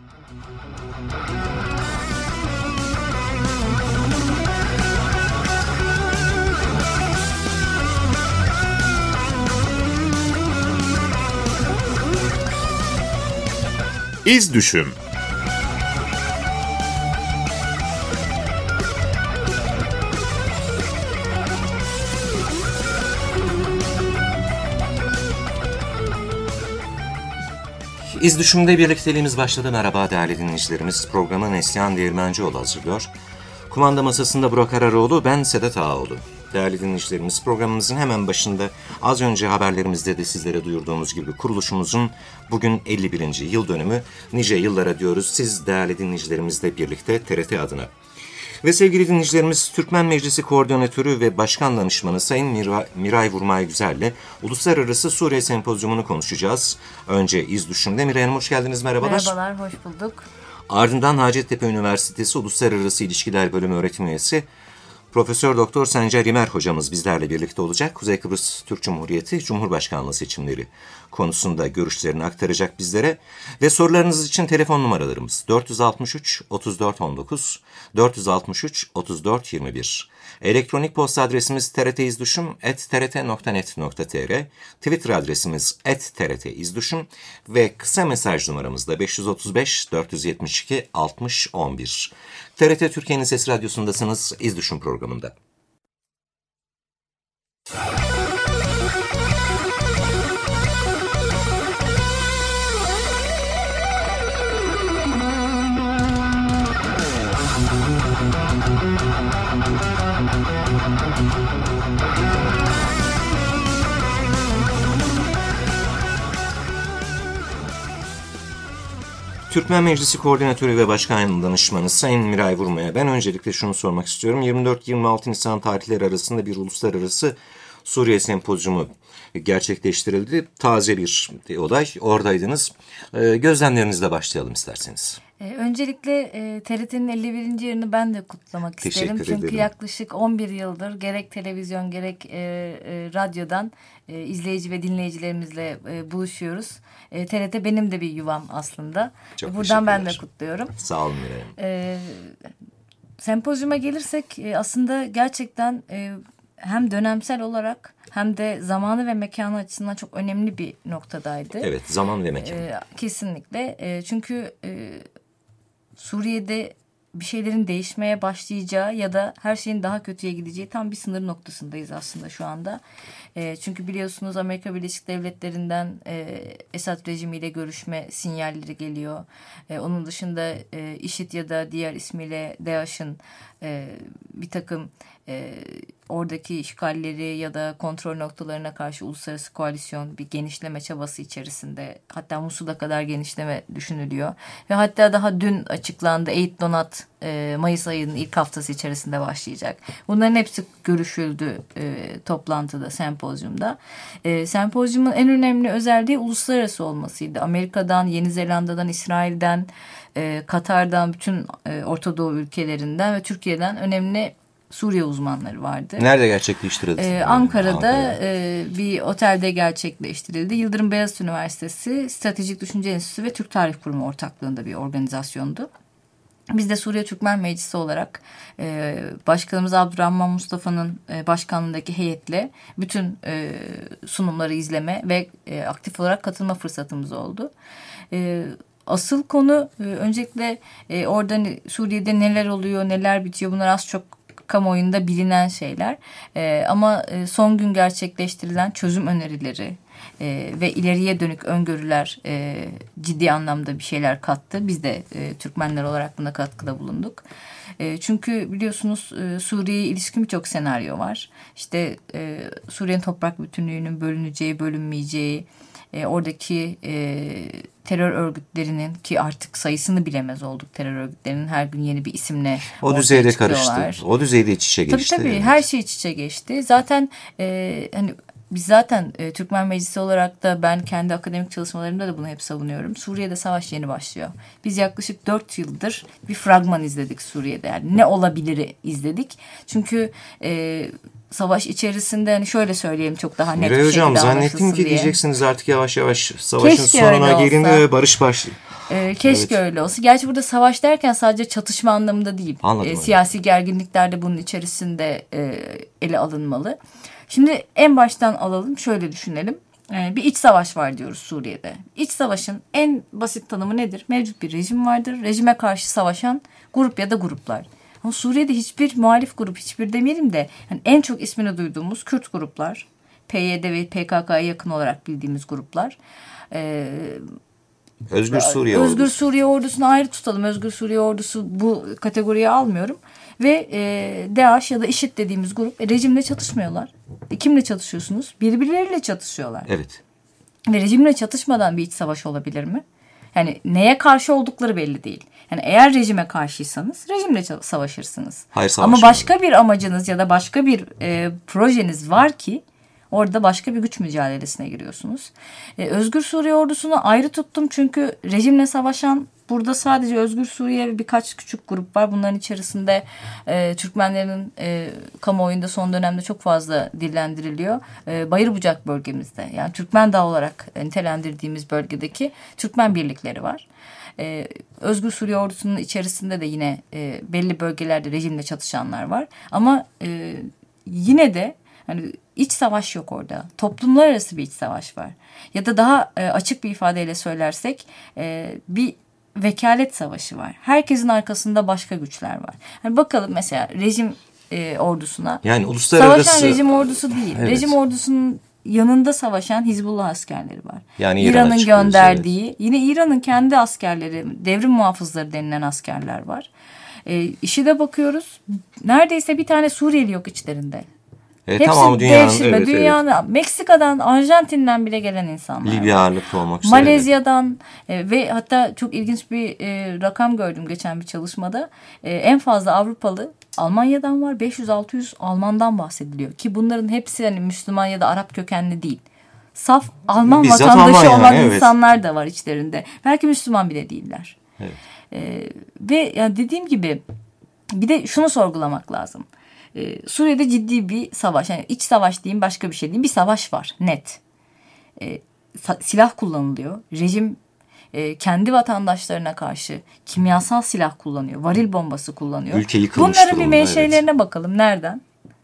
İz Düşüm. İz Düşüm'de birlikteliğimiz başladı. Merhaba değerli dinleyicilerimiz. Programı Neslihan Değirmencioğlu hazırlıyor. Kumanda masasında Burak Araroğlu, ben Sedat Ağaoğlu. Değerli dinleyicilerimiz, programımızın hemen başında az önce haberlerimizde de sizlere duyurduğumuz gibi kuruluşumuzun bugün 51. yıl dönümü. Nice yıllara diyoruz siz değerli dinleyicilerimizle birlikte TRT adına. Ve sevgili dinleyicilerimiz, Türkmen Meclisi Koordinatörü ve Başkan Danışmanı Sayın Miray Vurmay Güzel'le Uluslararası Suriye Sempozyumunu konuşacağız. Önce İz Düşüm'de. Miray Hanım hoş geldiniz, merhabalar. Merhabalar, hoş bulduk. Ardından Hacettepe Üniversitesi Uluslararası İlişkiler Bölümü öğretim üyesi Profesör Doktor Sencer İmer hocamız bizlerle birlikte olacak. Kuzey Kıbrıs Türk Cumhuriyeti Cumhurbaşkanlığı seçimleri konusunda görüşlerini aktaracak bizlere. Ve sorularınız için telefon numaralarımız 463 34 19, 463 34 21. Elektronik posta adresimiz trtizdüşüm@trt.net.tr, Twitter adresimiz @trtizdüşüm ve kısa mesaj numaramız da 535 472 60 11. TRT Türkiye'nin Ses Radyosu'ndasınız İz Düşüm programında. Türkmen Meclisi Koordinatörü ve Başkan Danışmanı Sayın Miray Vurmay'a ben öncelikle şunu sormak istiyorum. 24-26 Nisan tarihleri arasında bir uluslararası Suriye sempozyumu gerçekleştirildi. Taze bir olay, oradaydınız. Gözlemlerinizle başlayalım isterseniz. Öncelikle TRT'nin 51. yılını ben de kutlamak isterim. Çünkü yaklaşık 11 yıldır gerek televizyon gerek radyodan izleyici ve dinleyicilerimizle buluşuyoruz. TRT benim de bir yuvam aslında. Buradan ben de kutluyorum. Sağ olun Miray. Sempozyuma gelirsek aslında gerçekten hem dönemsel olarak hem de zamanı ve mekanı açısından çok önemli bir noktadaydı. Evet, zaman ve mekan. Kesinlikle. Çünkü Suriye'de bir şeylerin değişmeye başlayacağı ya da her şeyin daha kötüye gideceği tam bir sınır noktasındayız aslında şu anda. Çünkü biliyorsunuz Amerika Birleşik Devletleri'nden Esad rejimiyle görüşme sinyalleri geliyor. Onun dışında IŞİD ya da diğer ismiyle DAEŞ'in bir takım oradaki işgalleri ya da kontrol noktalarına karşı uluslararası koalisyon bir genişleme çabası içerisinde, hatta Musul'a kadar genişleme düşünülüyor. Ve hatta daha dün açıklandı Eid Donat Mayıs ayının ilk haftası içerisinde başlayacak. Bunların hepsi görüşüldü toplantıda, sempozyumda. Sempozyumun en önemli özelliği uluslararası olmasıydı. Amerika'dan, Yeni Zelanda'dan, İsrail'den, Katar'dan, bütün Orta Doğu ülkelerinden ve Türkiye'den önemli Suriye uzmanları vardı. Nerede gerçekleştirildi? Ankara'da bir otelde gerçekleştirildi. Yıldırım Beyazıt Üniversitesi Stratejik Düşünce Enstitüsü ve Türk Tarih Kurumu ortaklığında bir organizasyondu. Biz de Suriye Türkmen Meclisi olarak Başkanımız Abdurrahman Mustafa'nın başkanlığındaki heyetle bütün sunumları izleme ve aktif olarak katılma fırsatımız oldu. Asıl konu öncelikle orada Suriye'de neler oluyor, neler bitiyor, bunlar az çok kamuoyunda bilinen şeyler. Ama son gün gerçekleştirilen çözüm önerileri ve ileriye dönük öngörüler ciddi anlamda bir şeyler kattı. Biz de Türkmenler olarak buna katkıda bulunduk. Çünkü biliyorsunuz Suriye'ye ilişkin birçok senaryo var. İşte Suriye'nin toprak bütünlüğünün bölüneceği, bölünmeyeceği, oradaki terör örgütlerinin, ki artık sayısını bilemez olduk, terör örgütlerinin her gün yeni bir isimle o düzeyde karıştı. O düzeyde iç içe geçti. Tabii evet. Her şey iç içe geçti. Zaten hani biz zaten Türkmen Meclisi olarak da ben kendi akademik çalışmalarımda da bunu hep savunuyorum. Suriye'de savaş yeni başlıyor. Biz yaklaşık 4 yıldır bir fragman izledik Suriye'de. Yani ne olabilir izledik. Çünkü savaş içerisinde hani şöyle söyleyeyim çok daha net bir şekilde anlaşılsın diye. Hocam zannettim ki diyeceksiniz artık yavaş yavaş savaşın sonuna gelindi ve barış başlıyor. Keşke öyle olsa. Gerçi burada savaş derken sadece çatışma anlamında değil. Anladım. Siyasi gerginlikler de bunun içerisinde ele alınmalı. Şimdi en baştan alalım, şöyle düşünelim. Bir iç savaş var diyoruz Suriye'de. İç savaşın en basit tanımı nedir? Mevcut bir rejim vardır. Rejime karşı savaşan grup ya da gruplar. Ama Suriye'de hiçbir muhalif grup, hiçbir demeyelim de yani en çok ismini duyduğumuz Kürt gruplar, PYD ve PKK'ya yakın olarak bildiğimiz gruplar. Özgür Suriye Ordusu. Özgür Suriye Ordusu'nu ayrı tutalım. Özgür Suriye Ordusu bu kategoriye almıyorum. Ve DAEŞ ya da IŞİD dediğimiz grup rejimle çatışmıyorlar. Kimle çatışıyorsunuz? Birbirleriyle çatışıyorlar. Evet. Ve rejimle çatışmadan bir iç savaş olabilir mi? Yani neye karşı oldukları belli değil. Yani eğer rejime karşıysanız rejimle savaşırsınız. Hayır, ama başka bir amacınız ya da başka bir projeniz var ki orada başka bir güç mücadelesine giriyorsunuz. Özgür Suriye Ordusu'nu ayrı tuttum çünkü rejimle savaşan burada sadece Özgür Suriye ve birkaç küçük grup var. Bunların içerisinde Türkmenlerin kamuoyunda son dönemde çok fazla dillendiriliyor. Bayırbucak bölgemizde yani Türkmen Dağı olarak nitelendirdiğimiz bölgedeki Türkmen birlikleri var. Özgür Suriye Ordusu'nun içerisinde de yine belli bölgelerde rejimle çatışanlar var. Ama yine de hani iç savaş yok orada. Toplumlar arası bir iç savaş var. Ya da daha açık bir ifadeyle söylersek bir vekalet savaşı var. Herkesin arkasında başka güçler var. Yani bakalım mesela rejim ordusuna. Yani uluslararası... Savaşan rejim ordusu değil. Evet. Rejim ordusunun yanında savaşan Hizbullah askerleri var. Yani İran'ın gönderdiği, yine İran'ın kendi askerleri, devrim muhafızları denilen askerler var. İşi bakıyoruz. Neredeyse bir tane Suriyeli yok içlerinde. Hepsi tamam, dünyanın, evet. Meksika'dan, Arjantin'den bile gelen insanlar. Libya ağırlıklı olmak üzere. Malezya'dan ve hatta çok ilginç bir rakam gördüm geçen bir çalışmada. En fazla Avrupalı Almanya'dan var. 500-600 Alman'dan bahsediliyor. Ki bunların hepsi hani Müslüman ya da Arap kökenli değil. Saf Alman bizzat vatandaşı olan evet. insanlar da var içlerinde. Belki Müslüman bile değiller. Evet. Ve yani dediğim gibi bir de şunu sorgulamak lazım. Suriye'de ciddi bir savaş, yani iç savaş diyeyim başka bir şey diyeyim, bir savaş var net. Silah kullanılıyor. Rejim kendi vatandaşlarına karşı kimyasal silah kullanıyor. Varil bombası kullanıyor. Ülke yıkılmış Bunların durumda, bir menşelerine evet. Bakalım nereden?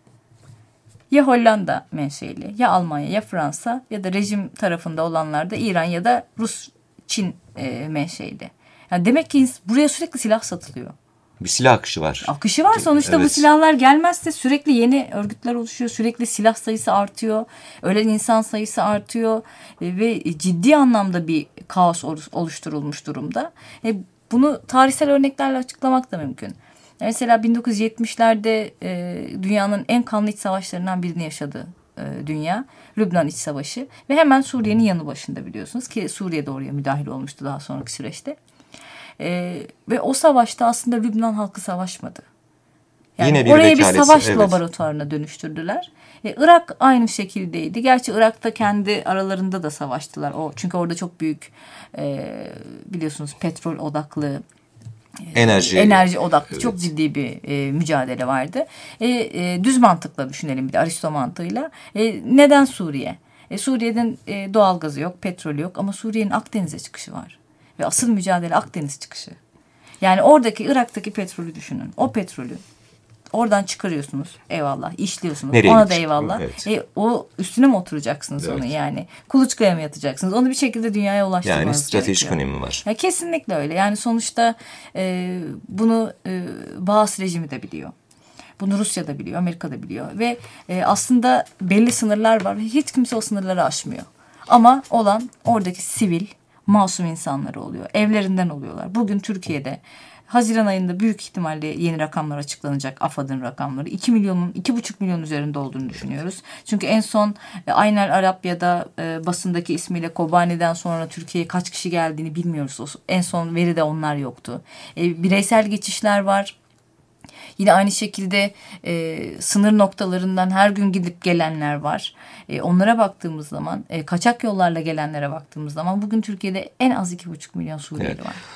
Ya Hollanda menşeli, ya Almanya, ya Fransa ya da rejim tarafında olanlar da İran ya da Rus, Çin menşeli. Yani demek ki buraya sürekli silah satılıyor. Bir silah akışı var. Akışı var sonuçta, evet. Bu silahlar gelmezse sürekli yeni örgütler oluşuyor. Sürekli silah sayısı artıyor. Ölen insan sayısı artıyor. Ve ciddi anlamda bir kaos oluşturulmuş durumda. Bunu tarihsel örneklerle açıklamak da mümkün. Mesela 1970'lerde dünyanın en kanlı iç savaşlarından birini yaşadı dünya. Lübnan İç Savaşı. Ve hemen Suriye'nin yanı başında biliyorsunuz ki Suriye de oraya müdahil olmuştu daha sonraki süreçte. Ve o savaşta aslında Lübnan halkı savaşmadı. Yani yine oraya bir savaş laboratuvarına dönüştürdüler. Irak aynı şekildeydi. Gerçi Irak'ta kendi aralarında da savaştılar. Çünkü orada çok büyük biliyorsunuz petrol odaklı, enerji odaklı, evet. Çok ciddi bir mücadele vardı. Düz mantıkla düşünelim, bir de Aristo mantığıyla. Neden Suriye? Suriye'nin doğalgazı yok, petrolü yok ama Suriye'nin Akdeniz'e çıkışı var. Ve asıl mücadele Akdeniz çıkışı. Yani oradaki Irak'taki petrolü düşünün. O petrolü oradan çıkarıyorsunuz. Eyvallah. İşliyorsunuz. Nereye ona da eyvallah. Evet. O üstüne mi oturacaksınız, evet. Onu yani? Kuluçkaya mı yatacaksınız? Onu bir şekilde dünyaya ulaştırmanız gerekiyor. Yani stratejik önemi var. Ya kesinlikle öyle. Yani sonuçta bunu Baas rejimi de biliyor. Bunu Rusya da biliyor. Amerika da biliyor. Ve aslında belli sınırlar var. Hiç kimse o sınırları aşmıyor. Ama olan oradaki sivil, masum insanları oluyor. Evlerinden oluyorlar. Bugün Türkiye'de Haziran ayında büyük ihtimalle yeni rakamlar açıklanacak. AFAD'ın rakamları. 2,5 milyon üzerinde olduğunu düşünüyoruz. Çünkü en son Aynel Arabya'da basındaki ismiyle Kobani'den sonra Türkiye'ye kaç kişi geldiğini bilmiyoruz. En son veride onlar yoktu. Bireysel geçişler var. Yine aynı şekilde sınır noktalarından her gün gidip gelenler var. Onlara baktığımız zaman, kaçak yollarla gelenlere baktığımız zaman bugün Türkiye'de en az 2,5 milyon Suriyeli, evet. Var.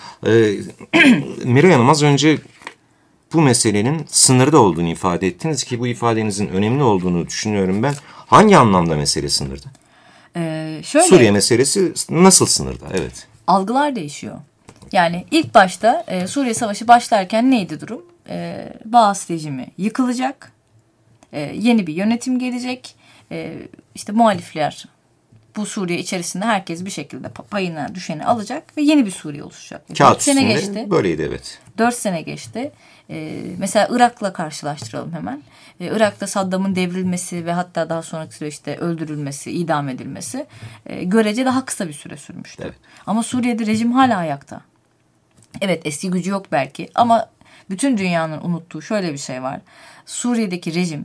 Miray Hanım, az önce bu meselenin sınırda olduğunu ifade ettiniz ki bu ifadenizin önemli olduğunu düşünüyorum ben. Hangi anlamda mesele sınırda? Şöyle, Suriye meselesi nasıl sınırda? Evet. Algılar değişiyor. Yani ilk başta Suriye Savaşı başlarken neydi durum? Baas rejimi yıkılacak. Yeni bir yönetim gelecek. İşte muhalifler bu Suriye içerisinde herkes bir şekilde payına düşeni alacak ve yeni bir Suriye oluşacak. Kağıt 4 sene üstünde geçti. böyleydi, evet. 4 sene geçti. Mesela Irak'la karşılaştıralım hemen. Irak'ta Saddam'ın devrilmesi ve hatta daha sonraki süreçte öldürülmesi, idam edilmesi görece daha kısa bir süre sürmüştü. Evet. Ama Suriye'de rejim hala ayakta. Evet, eski gücü yok belki ama bütün dünyanın unuttuğu şöyle bir şey var. Suriye'deki rejim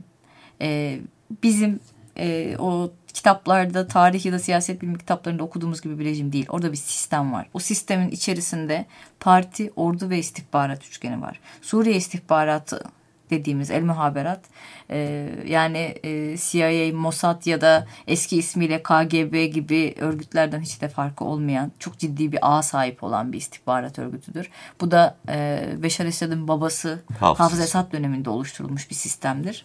bizim o kitaplarda, tarih ya da siyaset bilimi kitaplarında okuduğumuz gibi bir rejim değil. Orada bir sistem var. O sistemin içerisinde parti, ordu ve istihbarat üçgeni var. Suriye istihbaratı dediğimiz el muhaberat yani CIA, Mossad ya da eski ismiyle KGB gibi örgütlerden hiç de farkı olmayan, çok ciddi bir ağa sahip olan bir istihbarat örgütüdür. Bu da Beşar Esad'ın babası Hafız Esad döneminde oluşturulmuş bir sistemdir.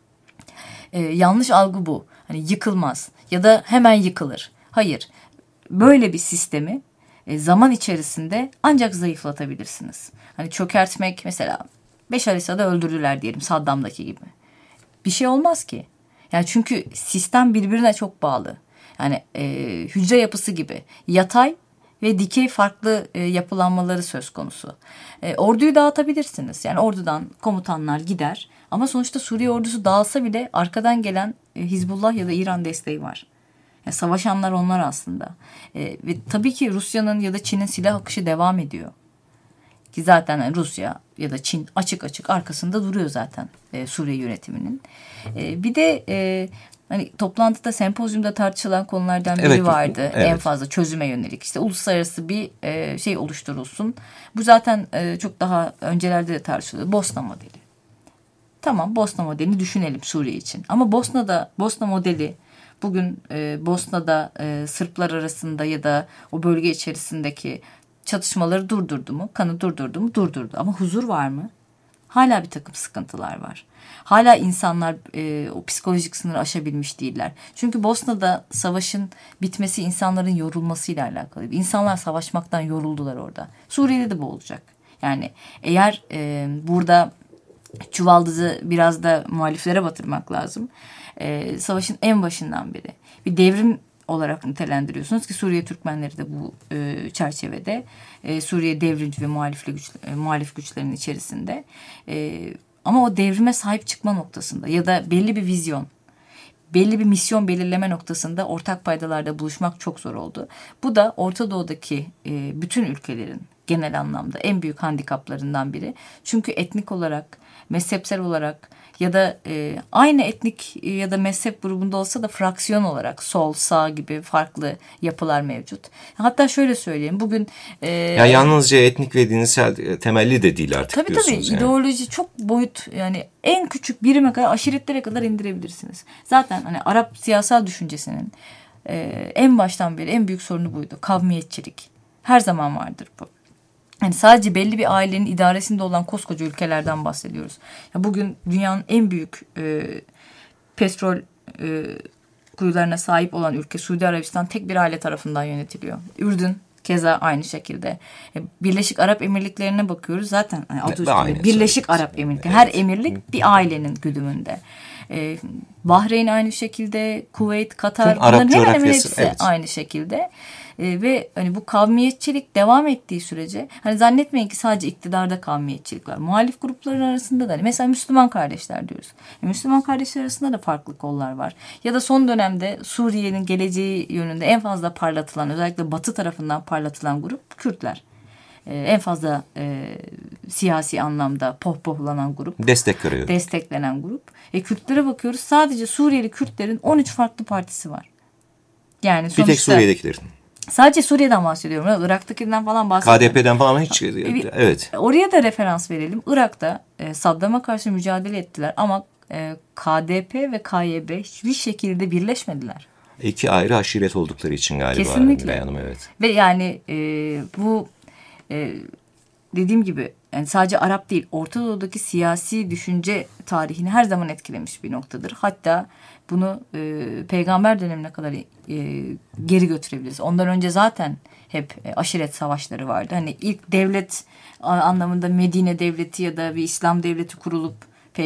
Yanlış algı bu. Hani yıkılmaz ya da hemen yıkılır. Hayır. Böyle bir sistemi zaman içerisinde ancak zayıflatabilirsiniz. Hani çökertmek, mesela Beşar Esad'ı öldürdüler diyelim, Saddam'daki gibi. Bir şey olmaz ki. Yani çünkü sistem birbirine çok bağlı. Yani hücre yapısı gibi yatay ve dikey farklı yapılanmaları söz konusu. Orduyu dağıtabilirsiniz. Yani ordudan komutanlar gider. Ama sonuçta Suriye ordusu dağılsa bile arkadan gelen Hizbullah ya da İran desteği var. Yani savaşanlar onlar aslında. Ve tabii ki Rusya'nın ya da Çin'in silah akışı devam ediyor. Ki zaten yani Rusya ya da Çin açık açık arkasında duruyor zaten Suriye yönetiminin. Bir de hani toplantıda, sempozyumda tartışılan konulardan biri vardı. Evet. En fazla çözüme yönelik. İşte uluslararası bir şey oluşturulsun. Bu zaten çok daha öncelerde de tartışılıyor. Bosna modeli. Tamam, Bosna modelini düşünelim Suriye için. Ama Bosna modeli bugün Bosna'da Sırplar arasında ya da o bölge içerisindeki çatışmaları durdurdu mu? Kanı durdurdu mu? Durdurdu. Ama huzur var mı? Hala bir takım sıkıntılar var. Hala insanlar o psikolojik sınırı aşabilmiş değiller. Çünkü Bosna'da savaşın bitmesi insanların yorulmasıyla alakalı. İnsanlar savaşmaktan yoruldular orada. Suriye'de de bu olacak. Yani eğer burada çuvaldızı biraz da muhaliflere batırmak lazım. Savaşın en başından beri bir devrim olarak nitelendiriyorsunuz ki Suriye Türkmenleri de bu çerçevede Suriye devrimci ve muhalif güçlerin içerisinde. Ama o devrime sahip çıkma noktasında ya da belli bir vizyon, belli bir misyon belirleme noktasında ortak paydalarda buluşmak çok zor oldu. Bu da Orta Doğu'daki bütün ülkelerin genel anlamda en büyük handikaplarından biri. Çünkü etnik olarak, mezhepsel olarak ya da aynı etnik ya da mezhep grubunda olsa da fraksiyon olarak sol, sağ gibi farklı yapılar mevcut. Hatta şöyle söyleyeyim, bugün ya yalnızca etnik ve dinsel temelli de değil artık, tabii diyorsunuz. Tabii ideoloji çok boyut, yani en küçük birime kadar, aşiretlere kadar indirebilirsiniz. Zaten hani Arap siyasal düşüncesinin en baştan beri en büyük sorunu buydu. Kavmiyetçilik. Her zaman vardır bu. Yani sadece belli bir ailenin idaresinde olan koskoca ülkelerden bahsediyoruz. Ya bugün dünyanın en büyük petrol kuyularına sahip olan ülke Suudi Arabistan tek bir aile tarafından yönetiliyor. Ürdün keza aynı şekilde. Birleşik Arap Emirlikleri'ne bakıyoruz. Zaten adı üstünde Birleşik Arap Emirlikleri. Evet. Her emirlik bir ailenin güdümünde. Bahreyn aynı şekilde, Kuveyt, Katar, bunların hemen hemen hepsi aynı şekilde. Ve hani bu kavmiyetçilik devam ettiği sürece hani zannetmeyin ki sadece iktidarda kavmiyetçilik var. Muhalif grupların arasında da hani mesela Müslüman kardeşler diyoruz. Müslüman kardeşler arasında da farklı kollar var. Ya da son dönemde Suriye'nin geleceği yönünde en fazla parlatılan, özellikle Batı tarafından parlatılan grup Kürtler. En fazla siyasi anlamda pohpohlanan grup. Desteklenen grup. Kürtlere bakıyoruz, sadece Suriyeli Kürtlerin 13 farklı partisi var. Yani sonuçta, bir tek Suriye'dekilerin. Sadece Suriye'den bahsediyorum. Irak'takinden falan bahsetmiyorum. KDP'den falan hiç. Evet. Oraya da referans verelim. Irak'ta Saddam'a karşı mücadele ettiler ama KDP ve KYB hiçbir şekilde birleşmediler. İki ayrı aşiret oldukları için galiba. Kesinlikle. Beyanım, evet. Ve yani bu dediğim gibi yani sadece Arap değil, Orta Doğu'daki siyasi düşünce tarihini her zaman etkilemiş bir noktadır. Hatta bunu peygamber dönemine kadar geri götürebiliriz. Ondan önce zaten hep aşiret savaşları vardı. Hani ilk devlet anlamında Medine devleti ya da bir İslam devleti kurulup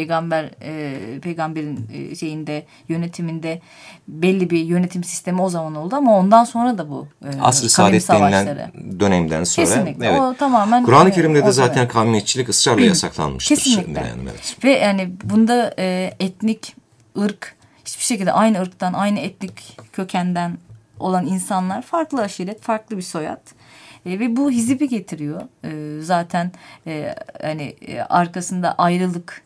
peygamberin yönetiminde belli bir yönetim sistemi o zaman oldu ama ondan sonra da bu Asr-ı kavim Saadet denilen savaşları. dönemden sonra. Kesinlikle. Evet. O tamamen Kur'an-ı Kerim'de de o zaten dönem. kavmiyetçilik ısrarla yasaklanmıştır. Kesinlikle. Yani, evet. Ve yani bunda etnik, ırk, hiçbir şekilde aynı ırktan, aynı etnik kökenden olan insanlar, farklı aşiret, farklı bir soyad. Ve bu hizibi getiriyor. Zaten arkasında ayrılık,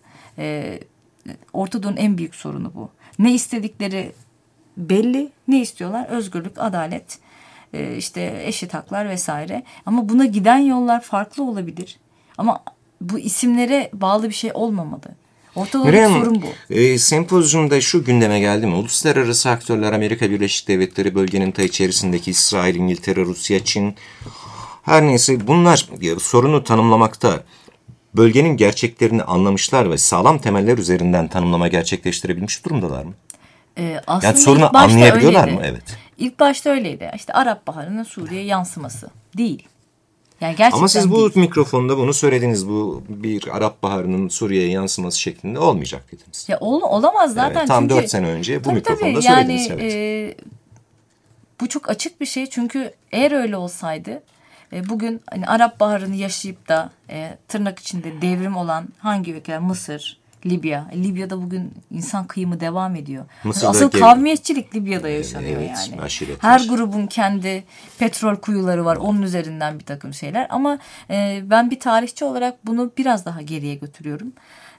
Orta Doğu'nun en büyük sorunu bu. Ne istedikleri belli, ne istiyorlar? Özgürlük, adalet, işte eşit haklar vesaire. Ama buna giden yollar farklı olabilir. Ama bu isimlere bağlı bir şey olmamalı. Orta Doğu'daki sorun bu. Sempozyumda şu gündeme geldi mi? Uluslararası aktörler, Amerika Birleşik Devletleri, bölgenin ta içerisindeki İsrail, İngiltere, Rusya, Çin, her neyse bunlar sorunu tanımlamakta bölgenin gerçeklerini anlamışlar ve sağlam temeller üzerinden tanımlama gerçekleştirebilmiş durumdalar mı? Aslında Yani sorunu anlayabiliyorlar mı? Evet. İlk başta öyleydi. İşte Arap Baharı'nın Suriye yansıması değil. Yani gerçekten ama siz bu değil. mikrofonda bunu söylediniz. Bu bir Arap Baharı'nın Suriye'ye yansıması şeklinde olmayacak dediniz. Ya olamaz zaten. Evet, tam çünkü 4 sene önce bu mikrofonda tabii, söylediniz. Yani, evet. Bu çok açık bir şey. Çünkü eğer öyle olsaydı bugün hani Arap Baharı'nı yaşayıp da tırnak içinde devrim olan hangi ülkeler? Mısır, Libya. Libya'da bugün insan kıyımı devam ediyor. Asıl kavmiyetçilik Libya'da yaşanıyor yani. Aşiret. Her grubun kendi petrol kuyuları var. Onun üzerinden bir takım şeyler. Ama ben bir tarihçi olarak bunu biraz daha geriye götürüyorum.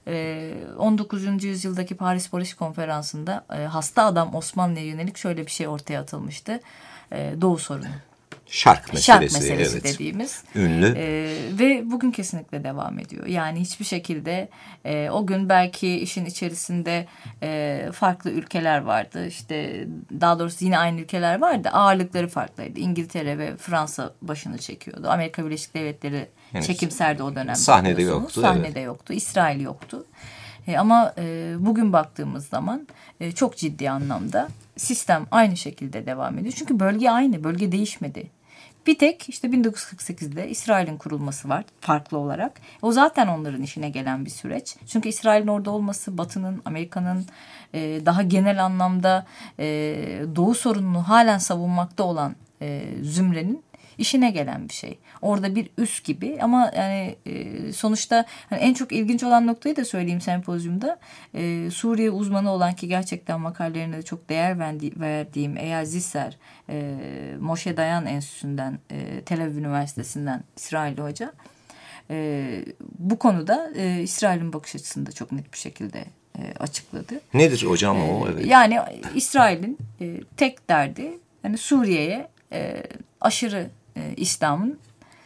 19. yüzyıldaki Paris Barış Konferansı'nda hasta adam Osmanlı'ya yönelik şöyle bir şey ortaya atılmıştı. Doğu sorunu. Şark meselesi evet. dediğimiz. Ünlü. Ve bugün kesinlikle devam ediyor. Yani hiçbir şekilde o gün belki işin içerisinde farklı ülkeler vardı. İşte daha doğrusu yine aynı ülkeler vardı. Ağırlıkları farklıydı. İngiltere ve Fransa başını çekiyordu. Amerika Birleşik Devletleri çekimserdi o dönem. Sahnede yoktu. Sahnede yoktu. İsrail yoktu. Ama bugün baktığımız zaman çok ciddi anlamda sistem aynı şekilde devam ediyor. Çünkü bölge aynı. Bölge değişmedi. Bir tek işte 1948'de İsrail'in kurulması var farklı olarak. O zaten onların işine gelen bir süreç. Çünkü İsrail'in orada olması Batı'nın, Amerika'nın daha genel anlamda Doğu sorununu halen savunmakta olan zümrenin işine gelen bir şey. Orada bir üs gibi ama yani sonuçta hani en çok ilginç olan noktayı da söyleyeyim sempozyumda. Suriye uzmanı olan ki gerçekten makalelerine de çok değer verdiğim Eyal Zisser, Moshe Dayan Enstitüsü'nden, Tel Aviv Üniversitesi'nden İsrailli hoca. Bu konuda İsrail'in bakış açısını da çok net bir şekilde açıkladı. Nedir hocam o? Evet. Yani İsrail'in tek derdi yani Suriye'ye aşırı İslam'ın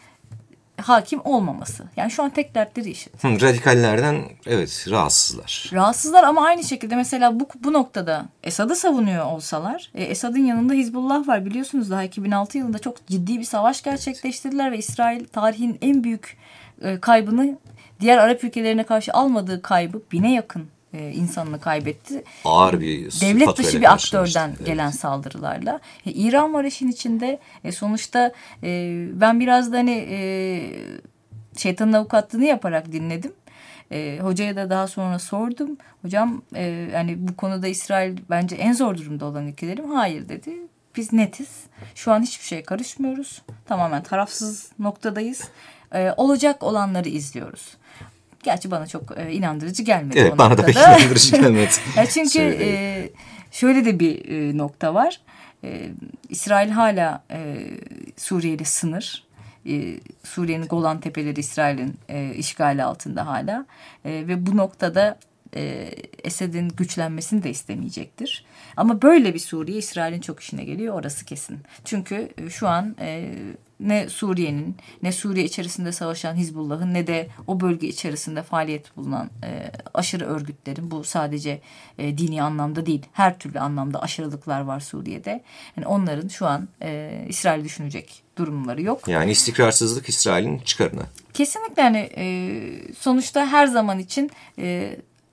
hakim olmaması. Yani şu an tek dertleri IŞİD. Radikallerden evet rahatsızlar. Rahatsızlar ama aynı şekilde mesela bu noktada Esad'ı savunuyor olsalar Esad'ın yanında Hizbullah var. Biliyorsunuz daha 2006 yılında çok ciddi bir savaş gerçekleştirdiler ve İsrail tarihin en büyük kaybını diğer Arap ülkelerine karşı almadığı kaybı 1000'e yakın insanını kaybetti. Ağır bir devlet dışı bir aktörden gelen saldırılarla. İran var işin içinde. Sonuçta ben biraz da hani şeytanın avukatlığını yaparak dinledim. Hocaya da daha sonra sordum. Hocam yani bu konuda İsrail bence en zor durumda olan ülkelerim. Hayır dedi. Biz netiz. Şu an hiçbir şeye karışmıyoruz. Tamamen tarafsız noktadayız. Olacak olanları izliyoruz. Gerçi bana çok inandırıcı gelmedi. Evet bana da pek inandırıcı gelmedi. Çünkü şöyle de bir nokta var. İsrail hala Suriye ile sınır. Suriye'nin Golan Tepeleri İsrail'in işgali altında hala. Ve bu noktada Esed'in güçlenmesini de istemeyecektir. Ama böyle bir Suriye İsrail'in çok işine geliyor orası kesin. Çünkü şu an ne Suriye'nin ne Suriye içerisinde savaşan Hizbullah'ın ne de o bölge içerisinde faaliyet bulunan aşırı örgütlerin bu sadece dini anlamda değil her türlü anlamda aşırılıklar var Suriye'de. Yani onların şu an İsrail düşünecek durumları yok. Yani istikrarsızlık İsrail'in çıkarına. Kesinlikle yani sonuçta her zaman için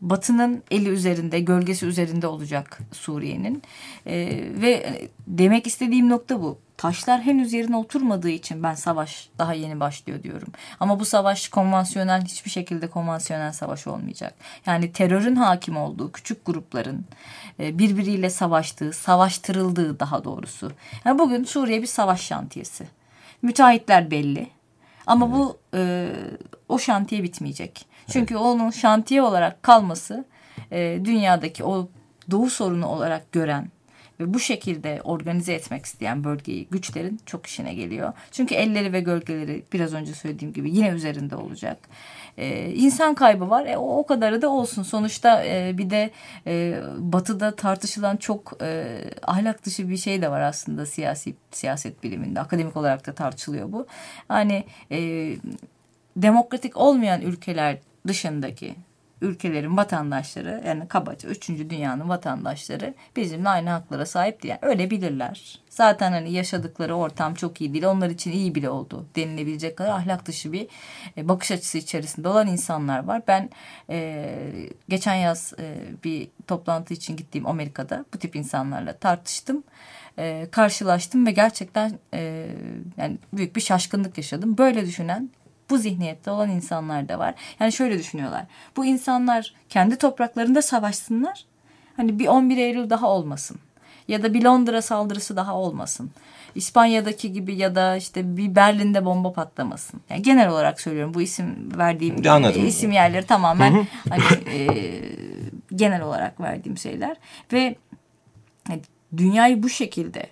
Batı'nın eli üzerinde, gölgesi üzerinde olacak Suriye'nin. Ve demek istediğim nokta bu. Taşlar henüz yerine oturmadığı için ben savaş daha yeni başlıyor diyorum. Ama bu savaş konvansiyonel, hiçbir şekilde konvansiyonel savaş olmayacak. Yani terörün hakim olduğu, küçük grupların birbiriyle savaştığı, savaştırıldığı daha doğrusu. Yani bugün Suriye bir savaş şantiyesi. Müteahhitler belli. Ama bu o şantiye bitmeyecek. Çünkü onun şantiye olarak kalması dünyadaki o doğu sorunu olarak gören ve bu şekilde organize etmek isteyen bölgeyi, güçlerin çok işine geliyor. Çünkü elleri ve gölgeleri biraz önce söylediğim gibi yine üzerinde olacak. İnsan kaybı var. O kadarı da olsun. Sonuçta bir de Batı'da tartışılan çok ahlak dışı bir şey de var aslında siyaset biliminde. Akademik olarak da tartışılıyor bu. Hani demokratik olmayan ülkeler dışındaki ülkelerin vatandaşları, yani kabaca 3. dünyanın vatandaşları bizimle aynı haklara sahip değil. Yani öyle bilirler. Zaten hani yaşadıkları ortam çok iyi değil. Onlar için iyi bile oldu denilebilecek kadar ahlak dışı bir bakış açısı içerisinde olan insanlar var. Ben geçen yaz bir toplantı için gittiğim Amerika'da bu tip insanlarla tartıştım. Karşılaştım ve gerçekten yani büyük bir şaşkınlık yaşadım. Böyle düşünen, bu zihniyette olan insanlar da var. Yani şöyle düşünüyorlar. Bu insanlar kendi topraklarında savaşsınlar. Hani bir 11 Eylül daha olmasın. Ya da bir Londra saldırısı daha olmasın. İspanya'daki gibi ya da işte bir Berlin'de bomba patlamasın. Yani genel olarak söylüyorum, bu isim verdiğim isim yerleri tamamen hani genel olarak verdiğim şeyler ve hani dünyayı bu şekilde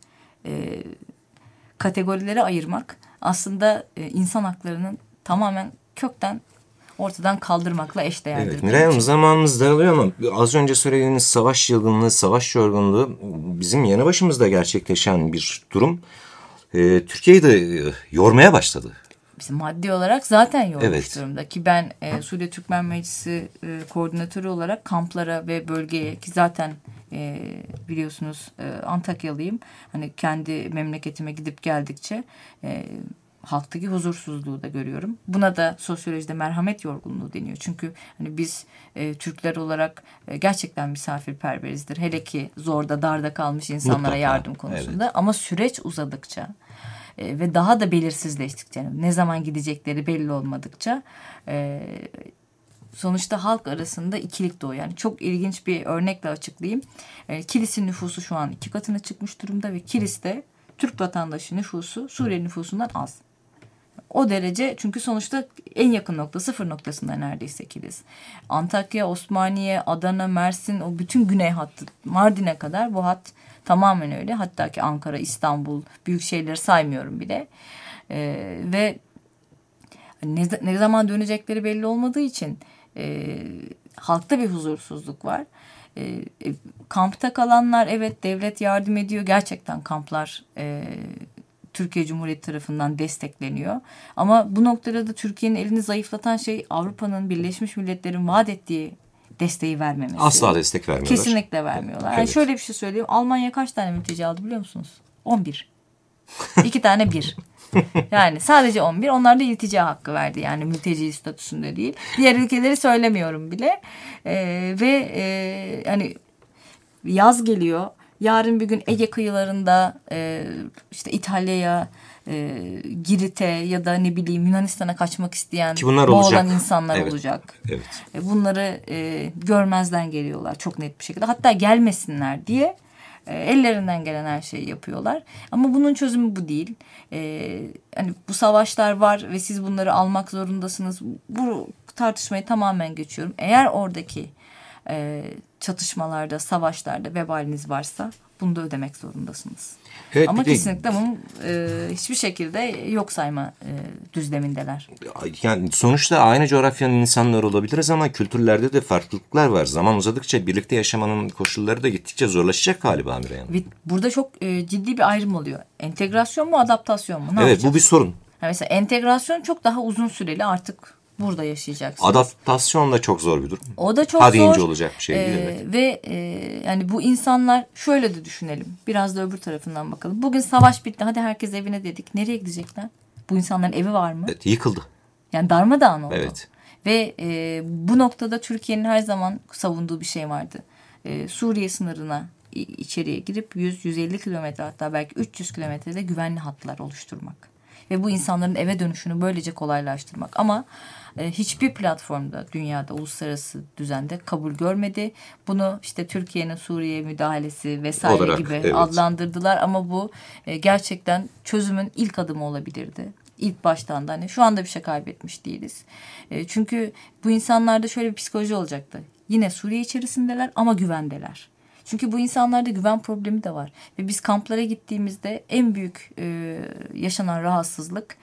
kategorilere ayırmak aslında insan haklarının tamamen kökten ortadan kaldırmakla eşdeğerdir. Evet, Miray Hanım, zamanımız daralıyor ama az önce söylediğiniz savaş yılgınlığı, savaş yorgunluğu bizim yanı başımızda gerçekleşen bir durum. Türkiye'yi de yormaya başladı. Bizim maddi olarak zaten yormuş durumda. Evet. Ki ben Suriye Türkmen Meclisi koordinatörü olarak kamplara ve bölgeye, ki zaten biliyorsunuz Antakyalıyım. Hani kendi memleketime gidip geldikçe halktaki huzursuzluğu da görüyorum. Buna da sosyolojide merhamet yorgunluğu deniyor. Çünkü hani biz Türkler olarak gerçekten misafirperverizdir. Hele ki zorda, darda kalmış insanlara mutlaka yardım konusunda. Evet. Ama süreç uzadıkça ve daha da belirsizleştikçe, ne zaman gidecekleri belli olmadıkça sonuçta halk arasında ikilik doğuyor. Yani çok ilginç bir örnekle açıklayayım. Kilis'in nüfusu şu an 2 katına çıkmış durumda ve Kilis'te Türk vatandaşı nüfusu Suriye nüfusundan az. O derece, çünkü sonuçta en yakın nokta, sıfır noktasında neredeyse Kilis. Antakya, Osmaniye, Adana, Mersin, o bütün güney hattı, Mardin'e kadar bu hat tamamen öyle. Hatta ki Ankara, İstanbul, büyük şehirleri saymıyorum bile. Ve ne zaman dönecekleri belli olmadığı için halkta bir huzursuzluk var. Kampta kalanlar, evet, devlet yardım ediyor. Gerçekten kamplar Türkiye Cumhuriyeti tarafından destekleniyor. Ama bu noktada da Türkiye'nin elini zayıflatan şey Avrupa'nın, Birleşmiş Milletler'in vaat ettiği desteği vermemesi. Asla destek vermiyorlar. Kesinlikle vermiyorlar. Evet. Yani şöyle bir şey söyleyeyim. Almanya kaç tane mülteci aldı biliyor musunuz? 11. 2 tane 1. Yani sadece 11. Onlar da iltica hakkı verdi. Yani mülteci statüsünde değil. Diğer ülkeleri söylemiyorum bile. Hani yaz geliyor. Yarın bir gün Ege kıyılarında işte İtalya'ya, Girit'e ya da ne bileyim Yunanistan'a kaçmak isteyen, boğulan insanlar olacak. Evet. Bunları görmezden geliyorlar çok net bir şekilde. Hatta gelmesinler diye ellerinden gelen her şeyi yapıyorlar. Ama bunun çözümü bu değil. Hani bu savaşlar var ve siz bunları almak zorundasınız. Bu tartışmayı tamamen geçiyorum. Eğer oradaki çatışmalarda, savaşlarda vebaliniz varsa bunu da ödemek zorundasınız. Evet, ama kesinlikle bunun hiçbir şekilde yok sayma düzlemindeler. Yani sonuçta aynı coğrafyanın insanları olabiliriz ama kültürlerde de farklılıklar var. Zaman uzadıkça birlikte yaşamanın koşulları da gittikçe zorlaşacak galiba Miray Hanım. Burada çok ciddi bir ayrım oluyor. Entegrasyon mu, adaptasyon mu? Evet, bu bir sorun. Mesela entegrasyon çok daha uzun süreli, artık burada yaşayacaksınız. Adaptasyon da çok zor bir durum. O da çok zor. deyince olacak bir şey değil. Evet. Ve yani bu insanlar, şöyle de düşünelim. Biraz da öbür tarafından bakalım. Bugün savaş bitti. Hadi herkes evine dedik. Nereye gidecekler? Bu insanların evi var mı? Evet, yıkıldı. Yani darmadağın oldu. Evet. Ve bu noktada Türkiye'nin her zaman savunduğu bir şey vardı. Suriye sınırına içeriye girip 100-150 kilometre, hatta belki 300 kilometrede güvenli hatlar oluşturmak. Ve bu insanların eve dönüşünü böylece kolaylaştırmak. Ama hiçbir platformda dünyada, uluslararası düzende kabul görmedi. Bunu işte Türkiye'nin Suriye müdahalesi vesaire olarak, gibi evet, adlandırdılar. Ama bu gerçekten çözümün ilk adımı olabilirdi. İlk baştan da hani şu anda bir şey kaybetmiş değiliz. Çünkü bu insanlarda şöyle bir psikoloji olacaktı. Yine Suriye içerisindeler ama güvendeler. Çünkü bu insanlarda güven problemi de var. Ve biz kamplara gittiğimizde en büyük yaşanan rahatsızlık,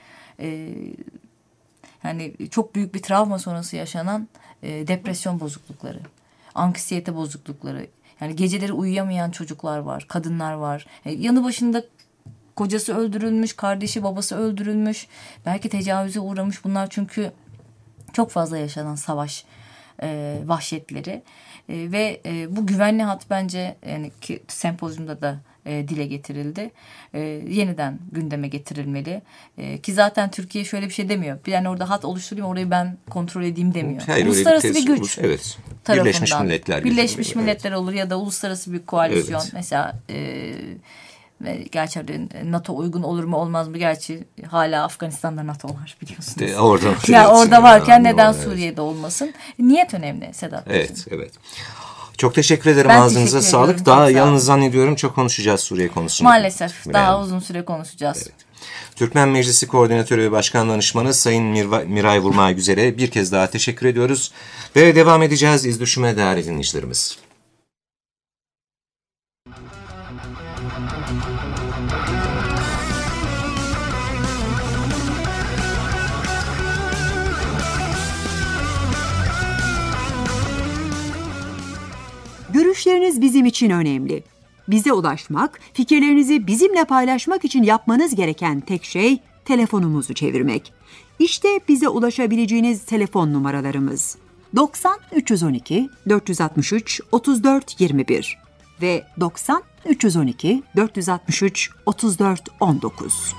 yani çok büyük bir travma sonrası yaşanan depresyon bozuklukları, anksiyete bozuklukları. Yani geceleri uyuyamayan çocuklar var, kadınlar var. Yanı başında kocası öldürülmüş, kardeşi, babası öldürülmüş, belki tecavüze uğramış. Bunlar çünkü çok fazla yaşanan savaş vahşetleri. Ve bu güvenli hat bence, yani ki sempozyumda da dile getirildi. Yeniden gündeme getirilmeli. Ki zaten Türkiye şöyle bir şey demiyor. Yani orada hat oluşturayım, orayı ben kontrol edeyim demiyor. Hayır, uluslararası bir güç. Evet. Tarafından. Birleşmiş Milletler. Birleşmiş Milletler olur ya da uluslararası bir koalisyon. Evet. Mesela gerçi NATO uygun olur mu olmaz mı? Gerçi hala Afganistan'da NATO var, biliyorsunuz. Orada varken neden Suriye'de olmasın? Niyet önemli Sedat Bey. Evet. Çok teşekkür ederim. Ben Ağzınıza teşekkür sağlık. ediyorum. Daha Çok sağ olun. yalnız zannediyorum çok konuşacağız Suriye konusunda. Maalesef daha uzun süre konuşacağız. Evet. Türkmen Meclisi Koordinatörü ve Başkan Danışmanı Sayın Miray Vurmay Güzel'e bir kez daha teşekkür ediyoruz. Ve devam edeceğiz İz Düşüm'e değerli dinleyicilerimiz. Görüşleriniz bizim için önemli. Bize ulaşmak, fikirlerinizi bizimle paylaşmak için yapmanız gereken tek şey telefonumuzu çevirmek. İşte bize ulaşabileceğiniz telefon numaralarımız: 90 312 463 34 21 ve 90 312 463 34 19.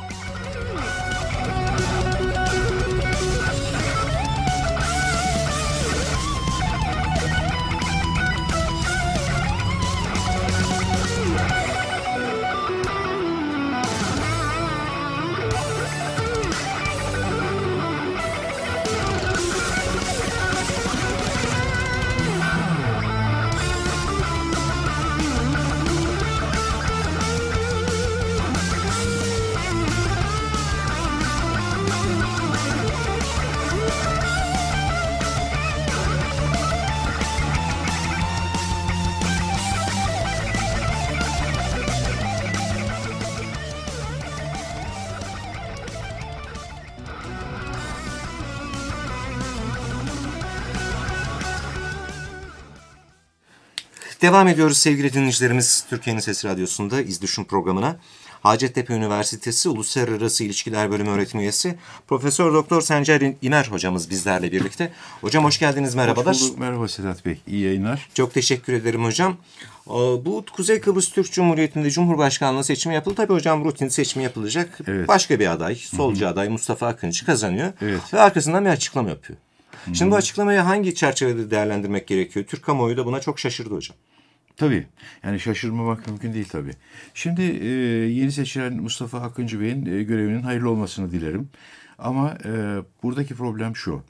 Devam ediyoruz sevgili dinleyicilerimiz. Türkiye'nin Sesi Radyosu'nda İz Düşüm programına. Hacettepe Üniversitesi Uluslararası İlişkiler Bölümü öğretim üyesi Profesör Doktor Sencer İmer hocamız bizlerle birlikte. Hocam hoş geldiniz, merhabalar. Hoş bulduk, merhaba Sedat Bey, iyi yayınlar. Çok teşekkür ederim hocam. Bu Kuzey Kıbrıs Türk Cumhuriyeti'nde Cumhurbaşkanlığı seçimi yapıldı. Tabii hocam rutin seçimi yapılacak. Evet. Başka bir aday, solcu aday Mustafa Akıncı kazanıyor. Evet. Ve arkasından bir açıklama yapıyor. Şimdi bu açıklamayı hangi çerçevede değerlendirmek gerekiyor? Türk kamuoyu da buna çok şaşırdı hocam. Tabii. Yani şaşırmamak mümkün değil tabii. Şimdi yeni seçilen Mustafa Akıncı Bey'in görevinin hayırlı olmasını dilerim. Ama buradaki problem şu.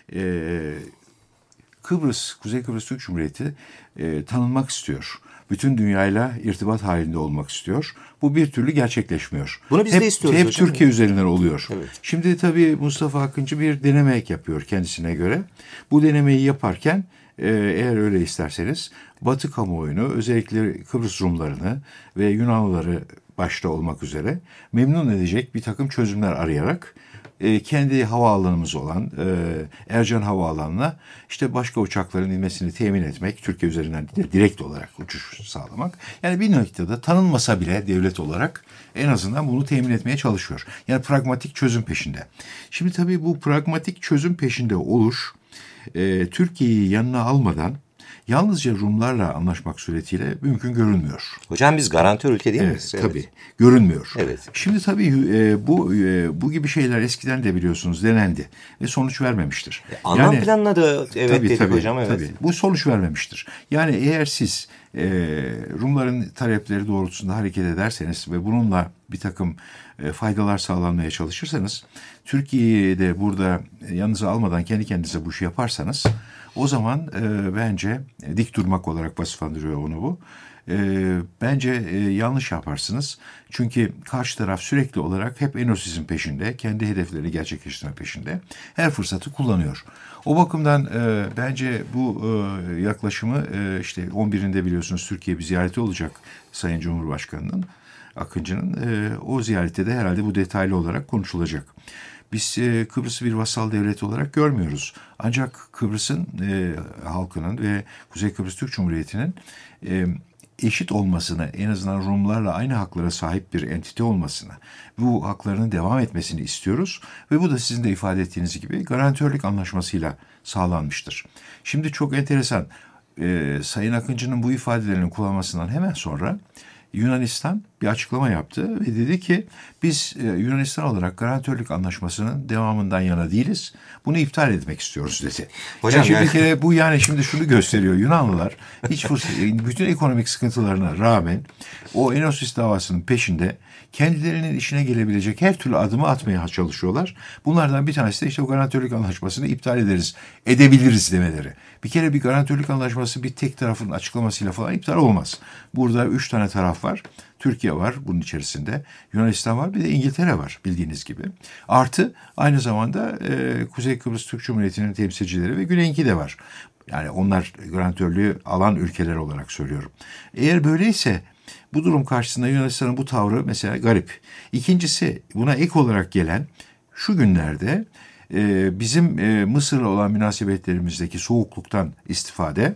Kuzey Kıbrıs Türk Cumhuriyeti tanınmak istiyor. Bütün dünyayla irtibat halinde olmak istiyor. Bu bir türlü gerçekleşmiyor. Bunu biz de istiyoruz hep hocam. Türkiye üzerinden oluyor. Evet. Şimdi tabii Mustafa Akıncı bir deneme yapıyor kendisine göre. Bu denemeyi yaparken eğer öyle isterseniz Batı kamuoyunu, özellikle Kıbrıs Rumlarını ve Yunanlıları başta olmak üzere memnun edecek bir takım çözümler arayarak kendi havaalanımız olan Ercan Havaalanı'na işte başka uçakların inmesini temin etmek, Türkiye üzerinden direkt olarak uçuş sağlamak. Yani bir noktada tanınmasa bile devlet olarak en azından bunu temin etmeye çalışıyor. Yani pragmatik çözüm peşinde. Şimdi tabii bu pragmatik çözüm peşinde oluş Türkiye'yi yanına almadan yalnızca Rumlarla anlaşmak suretiyle mümkün görünmüyor. Hocam biz garantör ülke değil miyiz? Evet, tabii. Görünmüyor. Evet. Şimdi tabii bu gibi şeyler eskiden de biliyorsunuz denendi ve sonuç vermemiştir. Anlam planına da evet dedik hocam. Evet. Tabii. Bu sonuç vermemiştir. Yani eğer siz Rumların talepleri doğrultusunda hareket ederseniz ve bununla bir takım faydalar sağlanmaya çalışırsanız, Türkiye'yi de burada yanınıza almadan kendi kendinize bu işi yaparsanız, o zaman bence dik durmak olarak vasıflandırıyor onu bu. Bence yanlış yaparsınız. Çünkü karşı taraf sürekli olarak hep enosizm peşinde, kendi hedeflerini gerçekleştirme peşinde. Her fırsatı kullanıyor. O bakımdan bence bu yaklaşımı işte 11'inde biliyorsunuz Türkiye bir ziyareti olacak Sayın Cumhurbaşkanı'nın, Akıncı'nın. O ziyarette de herhalde bu detaylı olarak konuşulacak. Biz Kıbrıs'ı bir vasal devlet olarak görmüyoruz. Ancak Kıbrıs'ın halkının ve Kuzey Kıbrıs Türk Cumhuriyeti'nin eşit olmasını, en azından Rumlarla aynı haklara sahip bir entite olmasını, bu haklarının devam etmesini istiyoruz. Ve bu da sizin de ifade ettiğiniz gibi garantörlük anlaşmasıyla sağlanmıştır. Şimdi çok enteresan, Sayın Akıncı'nın bu ifadelerini kullanmasından hemen sonra Yunanistan bir açıklama yaptı ve dedi ki biz Yunanistan olarak garantörlük anlaşmasının devamından yana değiliz. Bunu iptal etmek istiyoruz dedi. Hocam şimdi bir kere bu şimdi şunu gösteriyor. Yunanlılar hiç bütün ekonomik sıkıntılarına rağmen o Enosis davasının peşinde kendilerinin işine gelebilecek her türlü adımı atmaya çalışıyorlar. Bunlardan bir tanesi de işte o garantörlük anlaşmasını iptal edebiliriz demeleri. Bir kere bir garantörlük anlaşması bir tek tarafın açıklamasıyla falan iptal olmaz. Burada 3 tane taraf var. Türkiye var bunun içerisinde. Yunanistan var, bir de İngiltere var bildiğiniz gibi. Artı aynı zamanda Kuzey Kıbrıs Türk Cumhuriyeti'nin temsilcileri ve Güney'inki de var. Yani onlar garantörlüğü alan ülkeler olarak söylüyorum. Eğer böyleyse bu durum karşısında Yunanistan'ın bu tavrı mesela garip. İkincisi, buna ek olarak gelen şu günlerde bizim Mısır'la olan münasebetlerimizdeki soğukluktan istifade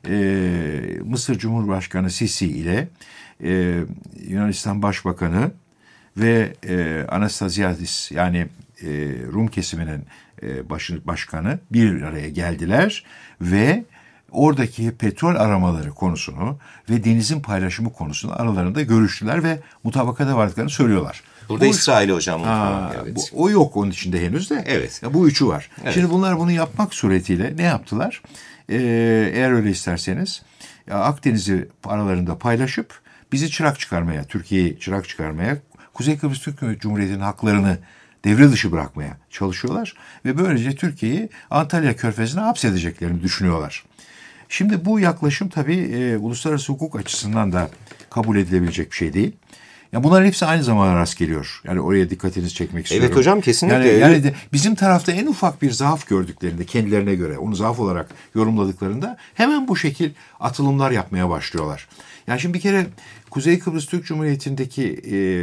Mısır Cumhurbaşkanı Sisi ile Yunanistan Başbakanı ve Anastasiadis yani Rum kesiminin başkanı bir araya geldiler ve oradaki petrol aramaları konusunu ve denizin paylaşımı konusunu aralarında görüştüler ve mutabakata vardıklarını söylüyorlar. Burada İsrail hocam. Evet. O yok onun içinde henüz de. Evet. Bu üçü var. Evet. Şimdi bunlar bunu yapmak suretiyle ne yaptılar? Eğer öyle isterseniz Akdeniz'i aralarında paylaşıp bizi Türkiye'yi çırak çıkarmaya, Kuzey Kıbrıs Türk Cumhuriyeti'nin haklarını devre dışı bırakmaya çalışıyorlar. Ve böylece Türkiye'yi Antalya Körfezi'ne hapsedeceklerini düşünüyorlar. Şimdi bu yaklaşım tabii uluslararası hukuk açısından da kabul edilebilecek bir şey değil. Ya bunların hepsi aynı zamana rast geliyor. Yani oraya dikkatinizi çekmek istiyorum. Evet hocam, kesinlikle. Yani bizim tarafta en ufak bir zaaf gördüklerinde kendilerine göre onu zaaf olarak yorumladıklarında hemen bu şekil atılımlar yapmaya başlıyorlar. Yani şimdi bir kere Kuzey Kıbrıs Türk Cumhuriyeti'ndeki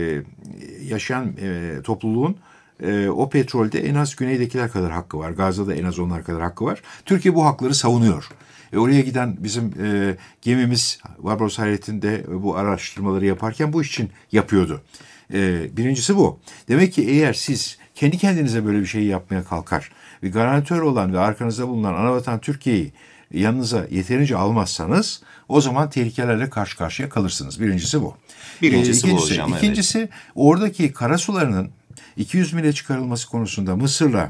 yaşayan topluluğun o petrolde en az güneydekiler kadar hakkı var. Gazze'de en az onlar kadar hakkı var. Türkiye bu hakları savunuyor. Oraya giden bizim gemimiz Barbaros Hayrettin'de bu araştırmaları yaparken bu iş için yapıyordu. Birincisi bu. Demek ki eğer siz kendi kendinize böyle bir şeyi yapmaya kalkar ve garantör olan ve arkanızda bulunan anavatan Türkiye'yi yanınıza yeterince almazsanız o zaman tehlikelerle karşı karşıya kalırsınız. Birincisi bu. Birincisi bu hocam. İkincisi oradaki karasularının 200 mile çıkarılması konusunda Mısır'la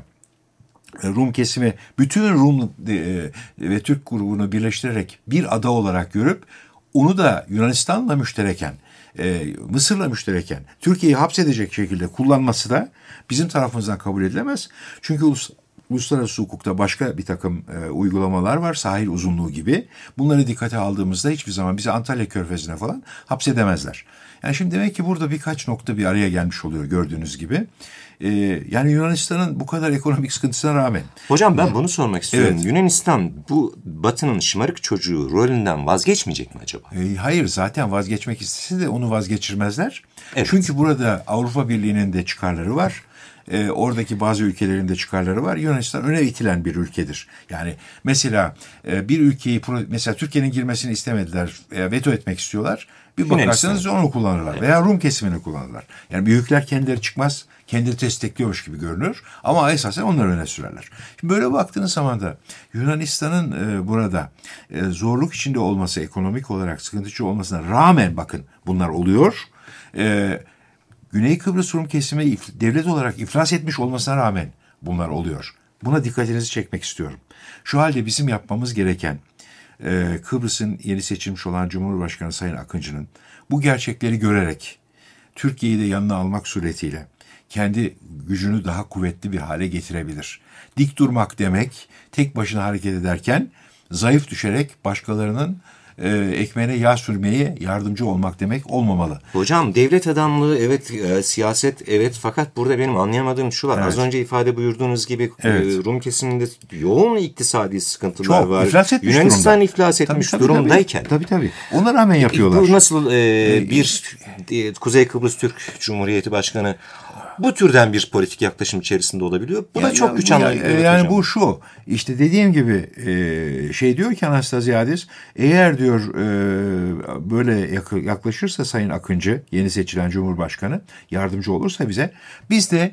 Rum kesimi bütün Rum ve Türk grubunu birleştirerek bir ada olarak görüp onu da Yunanistan'la müştereken, Mısır'la müştereken Türkiye'yi hapsedecek şekilde kullanması da bizim tarafımızdan kabul edilemez. Çünkü uluslararası hukukta başka bir takım uygulamalar var, sahil uzunluğu gibi. Bunları dikkate aldığımızda hiçbir zaman bizi Antalya Körfezi'ne falan hapsedemezler. Yani şimdi demek ki burada birkaç nokta bir araya gelmiş oluyor gördüğünüz gibi. Yani Yunanistan'ın bu kadar ekonomik sıkıntısına rağmen. Hocam ben bunu sormak istiyorum. Evet. Yunanistan bu Batı'nın şımarık çocuğu rolünden vazgeçmeyecek mi acaba? Hayır, zaten vazgeçmek istese de onu vazgeçirmezler. Evet. Çünkü burada Avrupa Birliği'nin de çıkarları var. oradaki bazı ülkelerin de çıkarları var. Yunanistan öne itilen bir ülkedir. Yani mesela bir ülkeyi, mesela Türkiye'nin girmesini istemediler, veto etmek istiyorlar. Bir bakarsanız onu kullanırlar, evet. Veya Rum kesimini kullanırlar. Yani büyükler kendileri çıkmaz, kendileri destekliyormuş gibi görünür ama esasen onlar öne sürerler. Şimdi böyle baktığınız zaman da Yunanistan'ın burada zorluk içinde olması, ekonomik olarak sıkıntıcı olmasına rağmen bakın bunlar oluyor. Güney Kıbrıs Rum kesimi devlet olarak iflas etmiş olmasına rağmen bunlar oluyor. Buna dikkatinizi çekmek istiyorum. Şu halde bizim yapmamız gereken Kıbrıs'ın yeni seçilmiş olan Cumhurbaşkanı Sayın Akıncı'nın bu gerçekleri görerek Türkiye'yi de yanına almak suretiyle kendi gücünü daha kuvvetli bir hale getirebilir. Dik durmak demek tek başına hareket ederken zayıf düşerek başkalarının ekmeğine yağ sürmeye yardımcı olmak demek olmamalı. Hocam devlet adamlığı evet, siyaset evet, fakat burada benim anlayamadığım şu var. Evet. Az önce ifade buyurduğunuz gibi evet. Rum kesiminde yoğun iktisadi sıkıntılar çok var. İflas etmiş Yunanistan durumda. iflas etmiş durumdayken. Tabii. Ona rağmen yapıyorlar. Bu nasıl bir Kuzey Kıbrıs Türk Cumhuriyeti Başkanı bu türden bir politik yaklaşım içerisinde olabiliyor. Bu da çok güç anlayabiliyor. Yani bu şu, işte dediğim gibi diyor ki Anastasiadis, eğer diyor böyle yaklaşırsa Sayın Akıncı, yeni seçilen Cumhurbaşkanı yardımcı olursa bize, biz de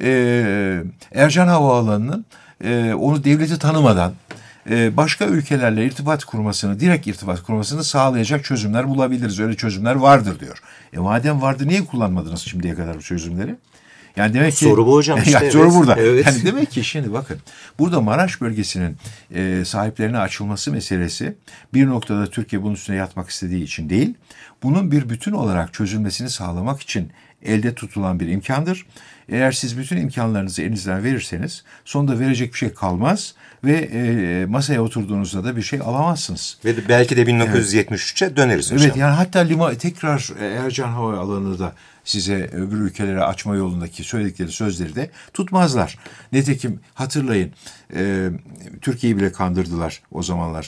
Ercan Havaalanı'nın onu devleti tanımadan başka ülkelerle direkt irtibat kurmasını sağlayacak çözümler bulabiliriz. Öyle çözümler vardır diyor. Madem vardı niye kullanmadınız şimdiye kadar bu çözümleri? Yani demek ki soru bu hocam. İşte, yani soru burada. Evet. Yani demek ki şimdi bakın, burada Maraş bölgesinin sahiplerine açılması meselesi bir noktada Türkiye bunun üstüne yatmak istediği için değil, bunun bir bütün olarak çözülmesini sağlamak için elde tutulan bir imkandır. Eğer siz bütün imkanlarınızı elinizden verirseniz sonunda verecek bir şey kalmaz ve masaya oturduğunuzda da bir şey alamazsınız. Ve belki de 1973'e döneriz hocam. Evet, yani hatta tekrar Ercan Havaalanı'nı da size öbür ülkelere açma yolundaki söyledikleri sözleri de tutmazlar. Nitekim hatırlayın, Türkiye'yi bile kandırdılar o zamanlar.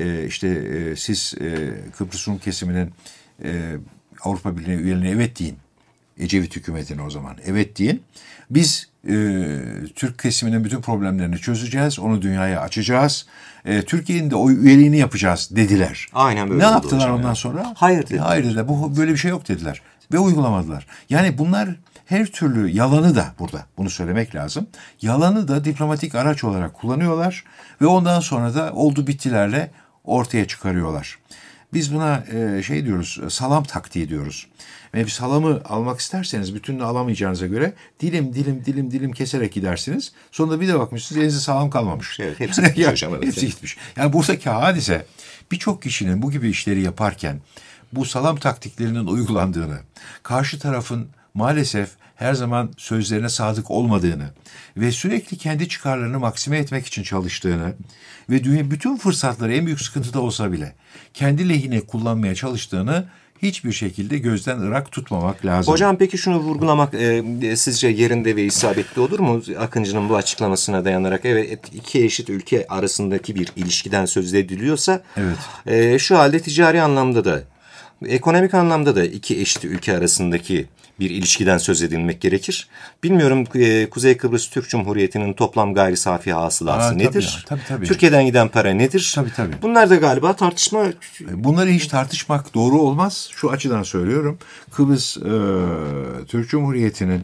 Siz Kıbrıs Rum kesiminin Avrupa Birliği'ne üyeliğine evet deyin. Ecevit hükümetine o zaman evet deyin. Biz Türk kesiminin bütün problemlerini çözeceğiz, onu dünyaya açacağız. Türkiye'nin de o üyeliğini yapacağız dediler. Aynen böyle. Ne yaptılar ondan sonra? Hayır dediler. Hayır dediler. Böyle bir şey yok dediler. Ve uygulamadılar. Yani bunlar her türlü yalanı da burada, bunu söylemek lazım. Yalanı da diplomatik araç olarak kullanıyorlar ve ondan sonra da oldu bittilerle ortaya çıkarıyorlar. Biz buna diyoruz, salam taktiği diyoruz. Ve bir salamı almak isterseniz bütününü alamayacağınıza göre dilim keserek gidersiniz. Sonunda bir de bakmışsınız elinizde salam kalmamış. Evet, hepsi gitmiş hocam. Evet. Hepsi gitmiş. Yani buradaki hadise birçok kişinin bu gibi işleri yaparken bu salam taktiklerinin uygulandığını, karşı tarafın maalesef her zaman sözlerine sadık olmadığını ve sürekli kendi çıkarlarını maksime etmek için çalıştığını ve bütün fırsatları en büyük sıkıntıda olsa bile kendi lehine kullanmaya çalıştığını hiçbir şekilde gözden ırak tutmamak lazım. Hocam peki şunu vurgulamak sizce yerinde ve isabetli olur mu? Akıncı'nın bu açıklamasına dayanarak evet, iki eşit ülke arasındaki bir ilişkiden söz ediliyorsa evet. Şu halde ticari anlamda da ekonomik anlamda da iki eşit ülke arasındaki bir ilişkiden söz edilmek gerekir. Bilmiyorum Kuzey Kıbrıs Türk Cumhuriyeti'nin toplam gayri safi hasılası nedir? Tabii. Türkiye'den giden para nedir? Tabii. Bunlar da galiba tartışma. Bunları hiç tartışmak doğru olmaz. Şu açıdan söylüyorum. Kıbrıs Türk Cumhuriyeti'nin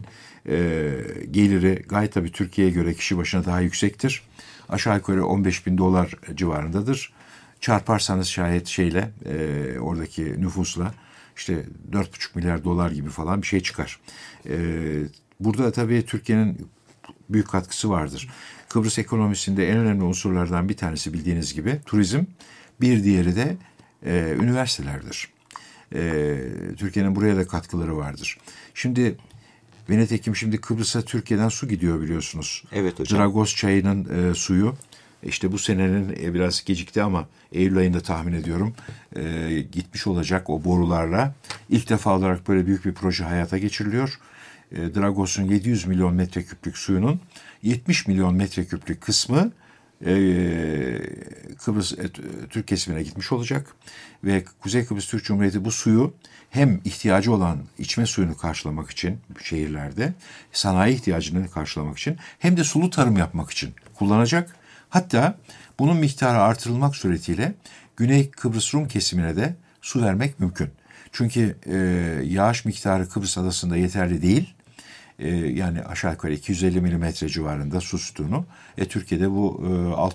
geliri gayet tabii Türkiye'ye göre kişi başına daha yüksektir. Aşağı yukarı $15.000 civarındadır. Çarparsanız şayet oradaki nüfusla işte $4,5 milyar gibi falan bir şey çıkar. Burada tabii Türkiye'nin büyük katkısı vardır. Kıbrıs ekonomisinde en önemli unsurlardan bir tanesi bildiğiniz gibi turizm, bir diğeri de üniversitelerdir. Türkiye'nin buraya da katkıları vardır. Şimdi Venetekim Kıbrıs'a Türkiye'den su gidiyor biliyorsunuz. Evet hocam. Dragos çayının suyu. İşte bu senenin biraz gecikti ama Eylül ayında tahmin ediyorum gitmiş olacak o borularla. İlk defa olarak böyle büyük bir proje hayata geçiriliyor. Dragos'un 700 milyon metreküplük suyunun 70 milyon metreküplük kısmı Kıbrıs Türk kesimine gitmiş olacak ve Kuzey Kıbrıs Türk Cumhuriyeti bu suyu hem ihtiyacı olan içme suyunu karşılamak için şehirlerde, sanayi ihtiyacını karşılamak için hem de sulu tarım yapmak için kullanacak. Hatta bunun miktarı artırılmak suretiyle Güney Kıbrıs Rum kesimine de su vermek mümkün. Çünkü yağış miktarı Kıbrıs Adası'nda yeterli değil. Yani aşağı yukarı 250 milimetre civarında su sütunu. Türkiye'de bu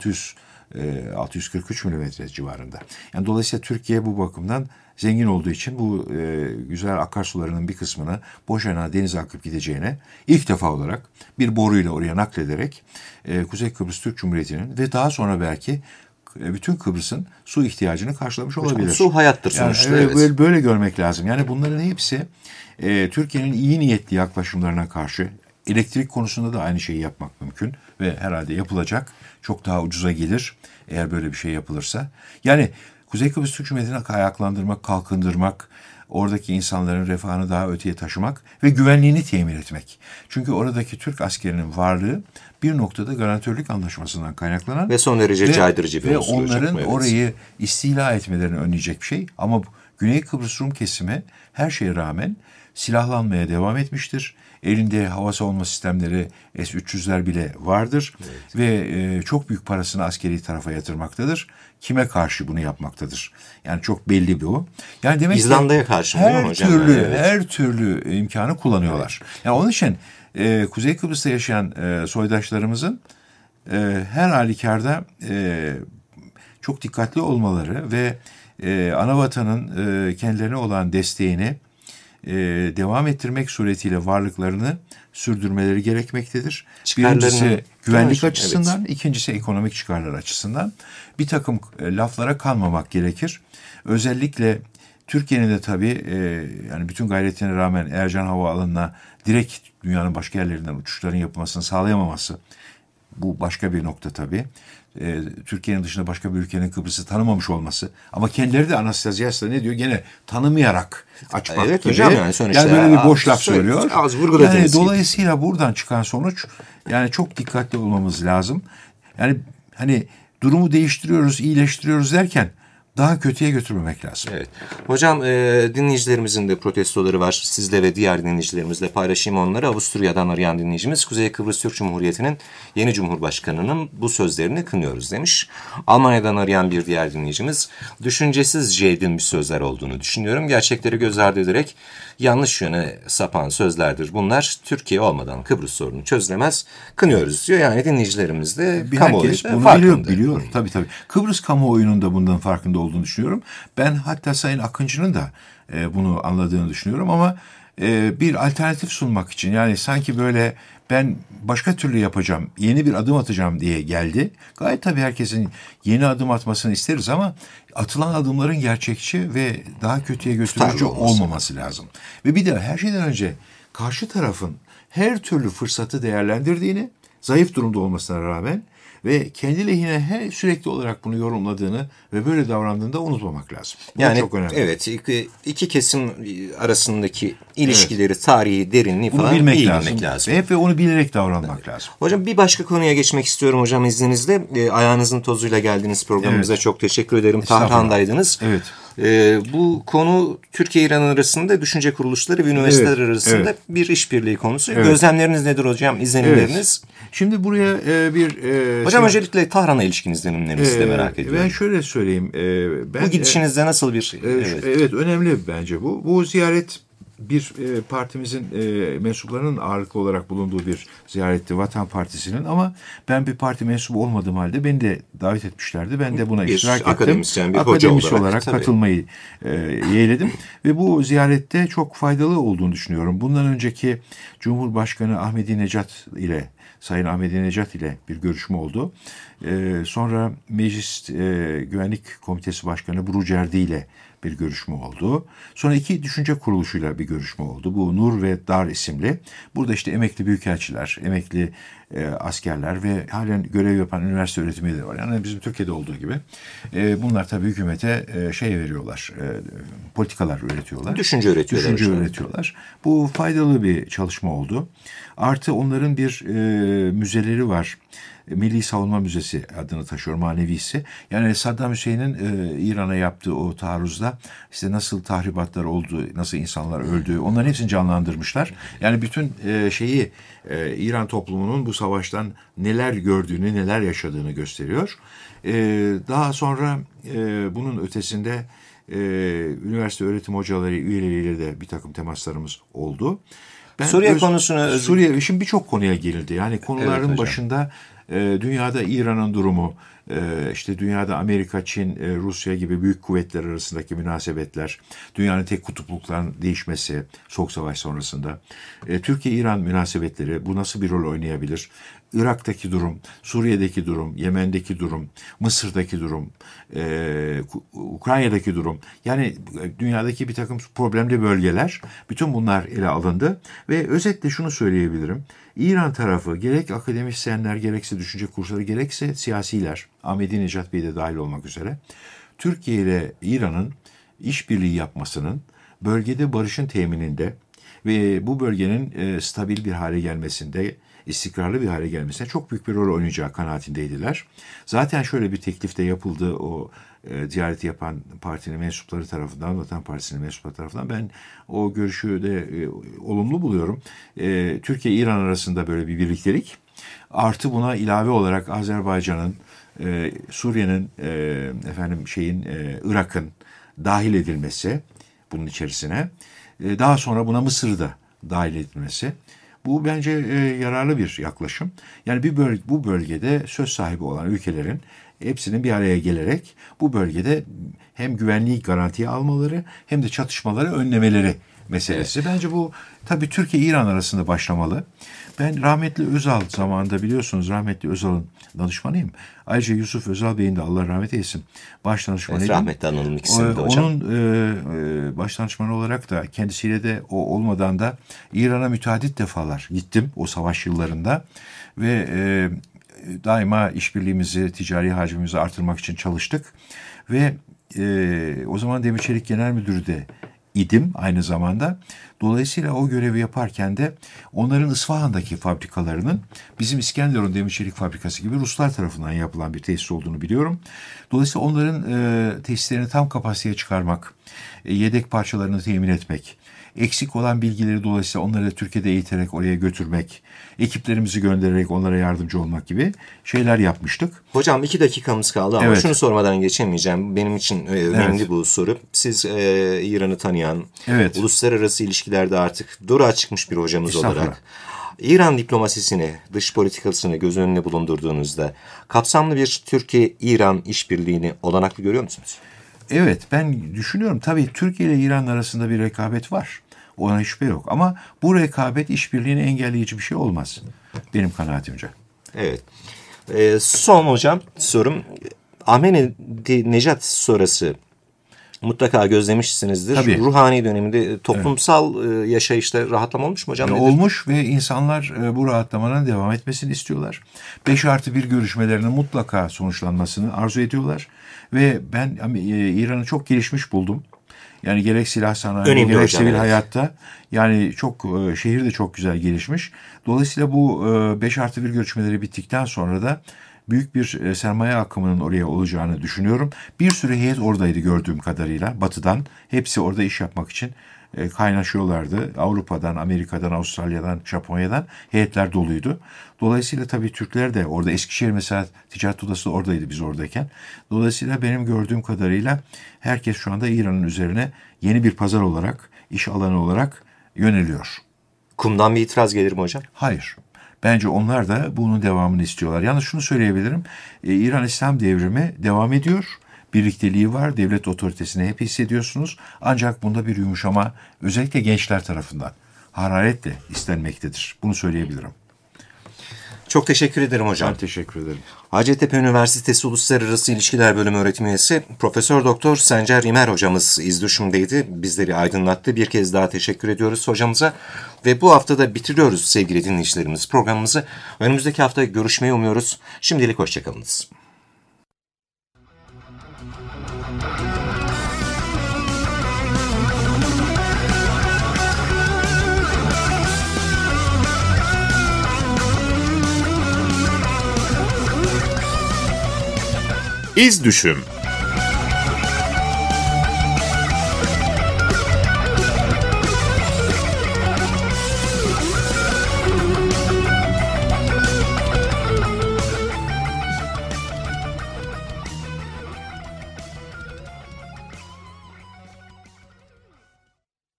643 milimetre civarında. Yani dolayısıyla Türkiye bu bakımdan zengin olduğu için bu güzel akarsularının bir kısmını boşuna denize akıp gideceğine ilk defa olarak bir boruyla oraya naklederek Kuzey Kıbrıs Türk Cumhuriyeti'nin ve daha sonra belki bütün Kıbrıs'ın su ihtiyacını karşılamış olabilir. Su hayattır sonuçta. Yani, evet. Böyle görmek lazım. Yani bunların hepsi Türkiye'nin iyi niyetli yaklaşımlarına karşı elektrik konusunda da aynı şeyi yapmak mümkün ve herhalde yapılacak. Çok daha ucuza gelir eğer böyle bir şey yapılırsa. Yani Kuzey Kıbrıs Türk Cumhuriyeti'ni ayaklandırmak, kalkındırmak, oradaki insanların refahını daha öteye taşımak ve güvenliğini temin etmek. Çünkü oradaki Türk askerinin varlığı bir noktada garantörlük anlaşmasından kaynaklanan ve son derece caydırıcı bir unsur olacak. Ve onların evet. orayı istila etmelerini önleyecek bir şey. Ama Güney Kıbrıs Rum kesimi her şeye rağmen silahlanmaya devam etmiştir. Elinde hava savunma sistemleri S-300'ler bile vardır. Evet. Ve çok büyük parasını askeri tarafa yatırmaktadır. Kime karşı bunu yapmaktadır? Yani çok belli bu. Yani demek İzlanda'ya karşı değil mi hocam? Her türlü imkanı kullanıyorlar. Evet. Yani onun için Kuzey Kıbrıs'ta yaşayan soydaşlarımızın her halükarda çok dikkatli olmaları ve anavatanın kendilerine olan desteğini devam ettirmek suretiyle varlıklarını sürdürmeleri gerekmektedir. Birincisi güvenlik açısından, evet. İkincisi ekonomik çıkarlar açısından bir takım laflara kanmamak gerekir. Özellikle Türkiye'nin de tabii yani bütün gayretine rağmen Ercan Havaalanı'na direkt dünyanın başka yerlerinden uçuşların yapılmasını sağlayamaması, bu başka bir nokta tabii. Türkiye'nin dışında başka bir ülkenin Kıbrıs'ı tanımamış olması. Ama kendileri de Anastasyas'ta ne diyor? Gene tanımayarak açmak evet, gibi. Hocam yani sonuçta böyle bir boş laf söylüyor. Az vurguladınız. Yani dolayısıyla buradan çıkan sonuç yani çok dikkatli olmamız lazım. Yani hani durumu değiştiriyoruz, iyileştiriyoruz derken daha kötüye götürmemek lazım. Evet. Hocam dinleyicilerimizin de protestoları var. Sizle ve diğer dinleyicilerimizle paylaşayım onları. Avusturya'dan arayan dinleyicimiz Kuzey Kıbrıs Türk Cumhuriyeti'nin yeni Cumhurbaşkanı'nın bu sözlerini kınıyoruz demiş. Almanya'dan arayan bir diğer dinleyicimiz düşüncesizce edilmiş sözler olduğunu düşünüyorum. Gerçekleri göz ardı ederek yanlış yöne sapan sözlerdir. Bunlar Türkiye olmadan Kıbrıs sorunu çözülemez. Kınıyoruz diyor. Yani dinleyicilerimiz de kamuoyu bunu biliyor. Tabii. Kıbrıs kamuoyunun da bundan farkında olduğunu düşünüyorum. Ben hatta Sayın Akıncı'nın da bunu anladığını düşünüyorum ama bir alternatif sunmak için yani sanki böyle ben başka türlü yapacağım, yeni bir adım atacağım diye geldi. Gayet tabii herkesin yeni adım atmasını isteriz ama atılan adımların gerçekçi ve daha kötüye götürücü olmaması lazım. Ve bir de her şeyden önce karşı tarafın her türlü fırsatı değerlendirdiğini, zayıf durumda olmasına rağmen ve kendi lehine sürekli olarak bunu yorumladığını ve böyle davrandığını da unutmamak lazım. Bu yani çok önemli. Evet, iki kesim arasındaki ilişkileri, tarihi, derinliği falan iyi bilmek lazım. Ve onu bilerek davranmak lazım. Hocam bir başka konuya geçmek istiyorum hocam izninizle. Ayağınızın tozuyla geldiğiniz programımıza çok teşekkür ederim. Tarhan'daydınız. Evet. Bu konu Türkiye-İran arasında düşünce kuruluşları ve üniversiteler arasında bir işbirliği konusu. Evet. Gözlemleriniz nedir hocam? İzlenimleriniz? Evet. Şimdi buraya hocam öncelikle Tahran'a ilişkin izlenimlerinizi de merak ediyorum. Ben şöyle söyleyeyim. Bu gidişinizde nasıl bir... Evet, önemli bence bu. Bu ziyaret bir partimizin mensuplarının ağırlıklı olarak bulunduğu bir ziyaretti, Vatan Partisi'nin, ama ben bir parti mensubu olmadığım halde beni de davet etmişlerdi. Ben de buna iştirak ettim. Akademisyen olarak katılmayı yeğledim ve bu ziyarette çok faydalı olduğunu düşünüyorum. Bundan önceki Cumhurbaşkanı Sayın Ahmedi Necat ile bir görüşme oldu. Sonra Meclis Güvenlik Komitesi Başkanı Brucerdi ile bir görüşme oldu. Sonra 2 düşünce kuruluşuyla bir görüşme oldu. Bu Nur ve Dar isimli. Burada işte emekli büyükelçiler, emekli askerler ve halen görev yapan üniversite öğretim üyeleri var. Yani bizim Türkiye'de olduğu gibi. Bunlar tabii hükümete veriyorlar. Politikalar üretiyorlar. Düşünce üretiyorlar. Bu faydalı bir çalışma oldu. Artı onların bir müzeleri var. Milli Savunma Müzesi adını taşıyor, manevisi. Yani Saddam Hüseyin'in İran'a yaptığı o taarruzda işte nasıl tahribatlar oldu, nasıl insanlar öldü, onların hepsini canlandırmışlar. Yani bütün İran toplumunun bu savaştan neler gördüğünü, neler yaşadığını gösteriyor. Daha sonra bunun ötesinde üniversite öğretim hocaları üyeleriyle de bir takım temaslarımız oldu. Suriye şimdi birçok konuya girildi. Yani konuların başında dünyada İran'ın durumu, işte dünyada Amerika, Çin, Rusya gibi büyük kuvvetler arasındaki münasebetler, dünyanın tek kutupluktan değişmesi, Soğuk Savaş sonrasında, Türkiye-İran münasebetleri, bu nasıl bir rol oynayabilir? Irak'taki durum, Suriye'deki durum, Yemen'deki durum, Mısır'daki durum, Ukrayna'daki durum. Yani dünyadaki bir takım problemli bölgeler, bütün bunlar ele alındı. Ve özetle şunu söyleyebilirim. İran tarafı gerek akademisyenler, gerekse düşünce kursları, gerekse siyasiler, Ahmadinejad Bey de dahil olmak üzere, Türkiye ile İran'ın işbirliği yapmasının bölgede barışın temininde ve bu bölgenin stabil bir hale gelmesinde, istikrarlı bir hale gelmesine çok büyük bir rol oynayacağı kanaatindeydiler. Zaten şöyle bir teklif de yapıldı o ziyareti yapan partinin mensupları tarafından, Vatan Partisi'nin mensupları tarafından. Ben o görüşü de olumlu buluyorum. Türkiye-İran arasında böyle bir birliktelik. Artı buna ilave olarak Azerbaycan'ın, Suriye'nin, Irak'ın dahil edilmesi bunun içerisine. Daha sonra buna Mısır'ı da dahil edilmesi. Bu bence yararlı bir yaklaşım. Yani bu bölgede söz sahibi olan ülkelerin hepsinin bir araya gelerek bu bölgede hem güvenliği garantiye almaları hem de çatışmaları önlemeleri meselesi. Evet. Bence bu tabii Türkiye-İran arasında başlamalı. Ben rahmetli Özal zamanında, biliyorsunuz rahmetli Özal'ın danışmanıyım. Ayrıca Yusuf Özal Bey'in de Allah rahmet eylesin baş danışmanıydım. Evet, rahmetli analım ikisini de hocam. Onun baş danışmanı olarak da kendisiyle de o olmadan da İran'a müteaddit defalar gittim o savaş yıllarında ve daima işbirliğimizi, ticari hacmimizi artırmak için çalıştık ve o zaman Demir Çelik Genel Müdürü de idim aynı zamanda. Dolayısıyla o görevi yaparken de onların İsfahan'daki fabrikalarının bizim İskenderun Demir Çelik Fabrikası gibi Ruslar tarafından yapılan bir tesis olduğunu biliyorum. Dolayısıyla onların tesislerini tam kapasiteye çıkarmak, yedek parçalarını temin etmek, eksik olan bilgileri dolayısıyla onları Türkiye'de eğiterek oraya götürmek, ekiplerimizi göndererek onlara yardımcı olmak gibi şeyler yapmıştık. Hocam 2 dakikamız kaldı ama evet, şunu sormadan geçemeyeceğim. Benim için önemli bu soru. Siz İran'ı tanıyan, uluslararası ilişkilerde artık durağa çıkmış bir hocamız olarak İran diplomasisini, dış politikasını göz önüne bulundurduğunuzda kapsamlı bir Türkiye-İran işbirliğini olanaklı görüyor musunuz? Evet, ben düşünüyorum. Tabii Türkiye ile İran arasında bir rekabet var. Ona şüphe yok. Ama bu rekabet işbirliğini engelleyici bir şey olmaz. Benim kanaatimce. Evet. Son hocam sorum. Ahmadinejad sonrası mutlaka gözlemişsinizdir. Tabii. Ruhani döneminde toplumsal yaşayışta rahatlama olmuş mu hocam? Olmuş ve insanlar bu rahatlamanın devam etmesini istiyorlar. 5+1 görüşmelerinin mutlaka sonuçlanmasını arzu ediyorlar. Ve ben İran'ı çok gelişmiş buldum. Yani gerek silah sanayi, gerek sivil hayatta. Yani çok şehir de çok güzel gelişmiş. Dolayısıyla bu 5+1 görüşmeleri bittikten sonra da büyük bir sermaye akımının oraya olacağını düşünüyorum. Bir sürü heyet oradaydı gördüğüm kadarıyla batıdan. Hepsi orada iş yapmak için kaynaşıyorlardı. Avrupa'dan, Amerika'dan, Avustralya'dan, Japonya'dan heyetler doluydu. Dolayısıyla tabii Türkler de orada, Eskişehir mesela ticaret odası oradaydı biz oradayken. Dolayısıyla benim gördüğüm kadarıyla herkes şu anda İran'ın üzerine yeni bir pazar olarak, iş alanı olarak yöneliyor. Kumdan bir itiraz gelir mi hocam? Hayır. Bence onlar da bunun devamını istiyorlar. Yalnız şunu söyleyebilirim. İran İslam devrimi devam ediyor. Birlikteliği var. Devlet otoritesini hep hissediyorsunuz. Ancak bunda bir yumuşama özellikle gençler tarafından hararetle istenmektedir. Bunu söyleyebilirim. Çok teşekkür ederim hocam. Ben teşekkür ederim. Hacettepe Üniversitesi Uluslararası İlişkiler Bölümü öğretim üyesi Profesör Doktor Sencer İmer hocamız İzdüşüm'deydi. Bizleri aydınlattı. Bir kez daha teşekkür ediyoruz hocamıza. Ve bu hafta da bitiriyoruz sevgili dinleyicilerimiz programımızı. Önümüzdeki hafta görüşmeyi umuyoruz. Şimdilik hoşçakalınız. İzdüşüm.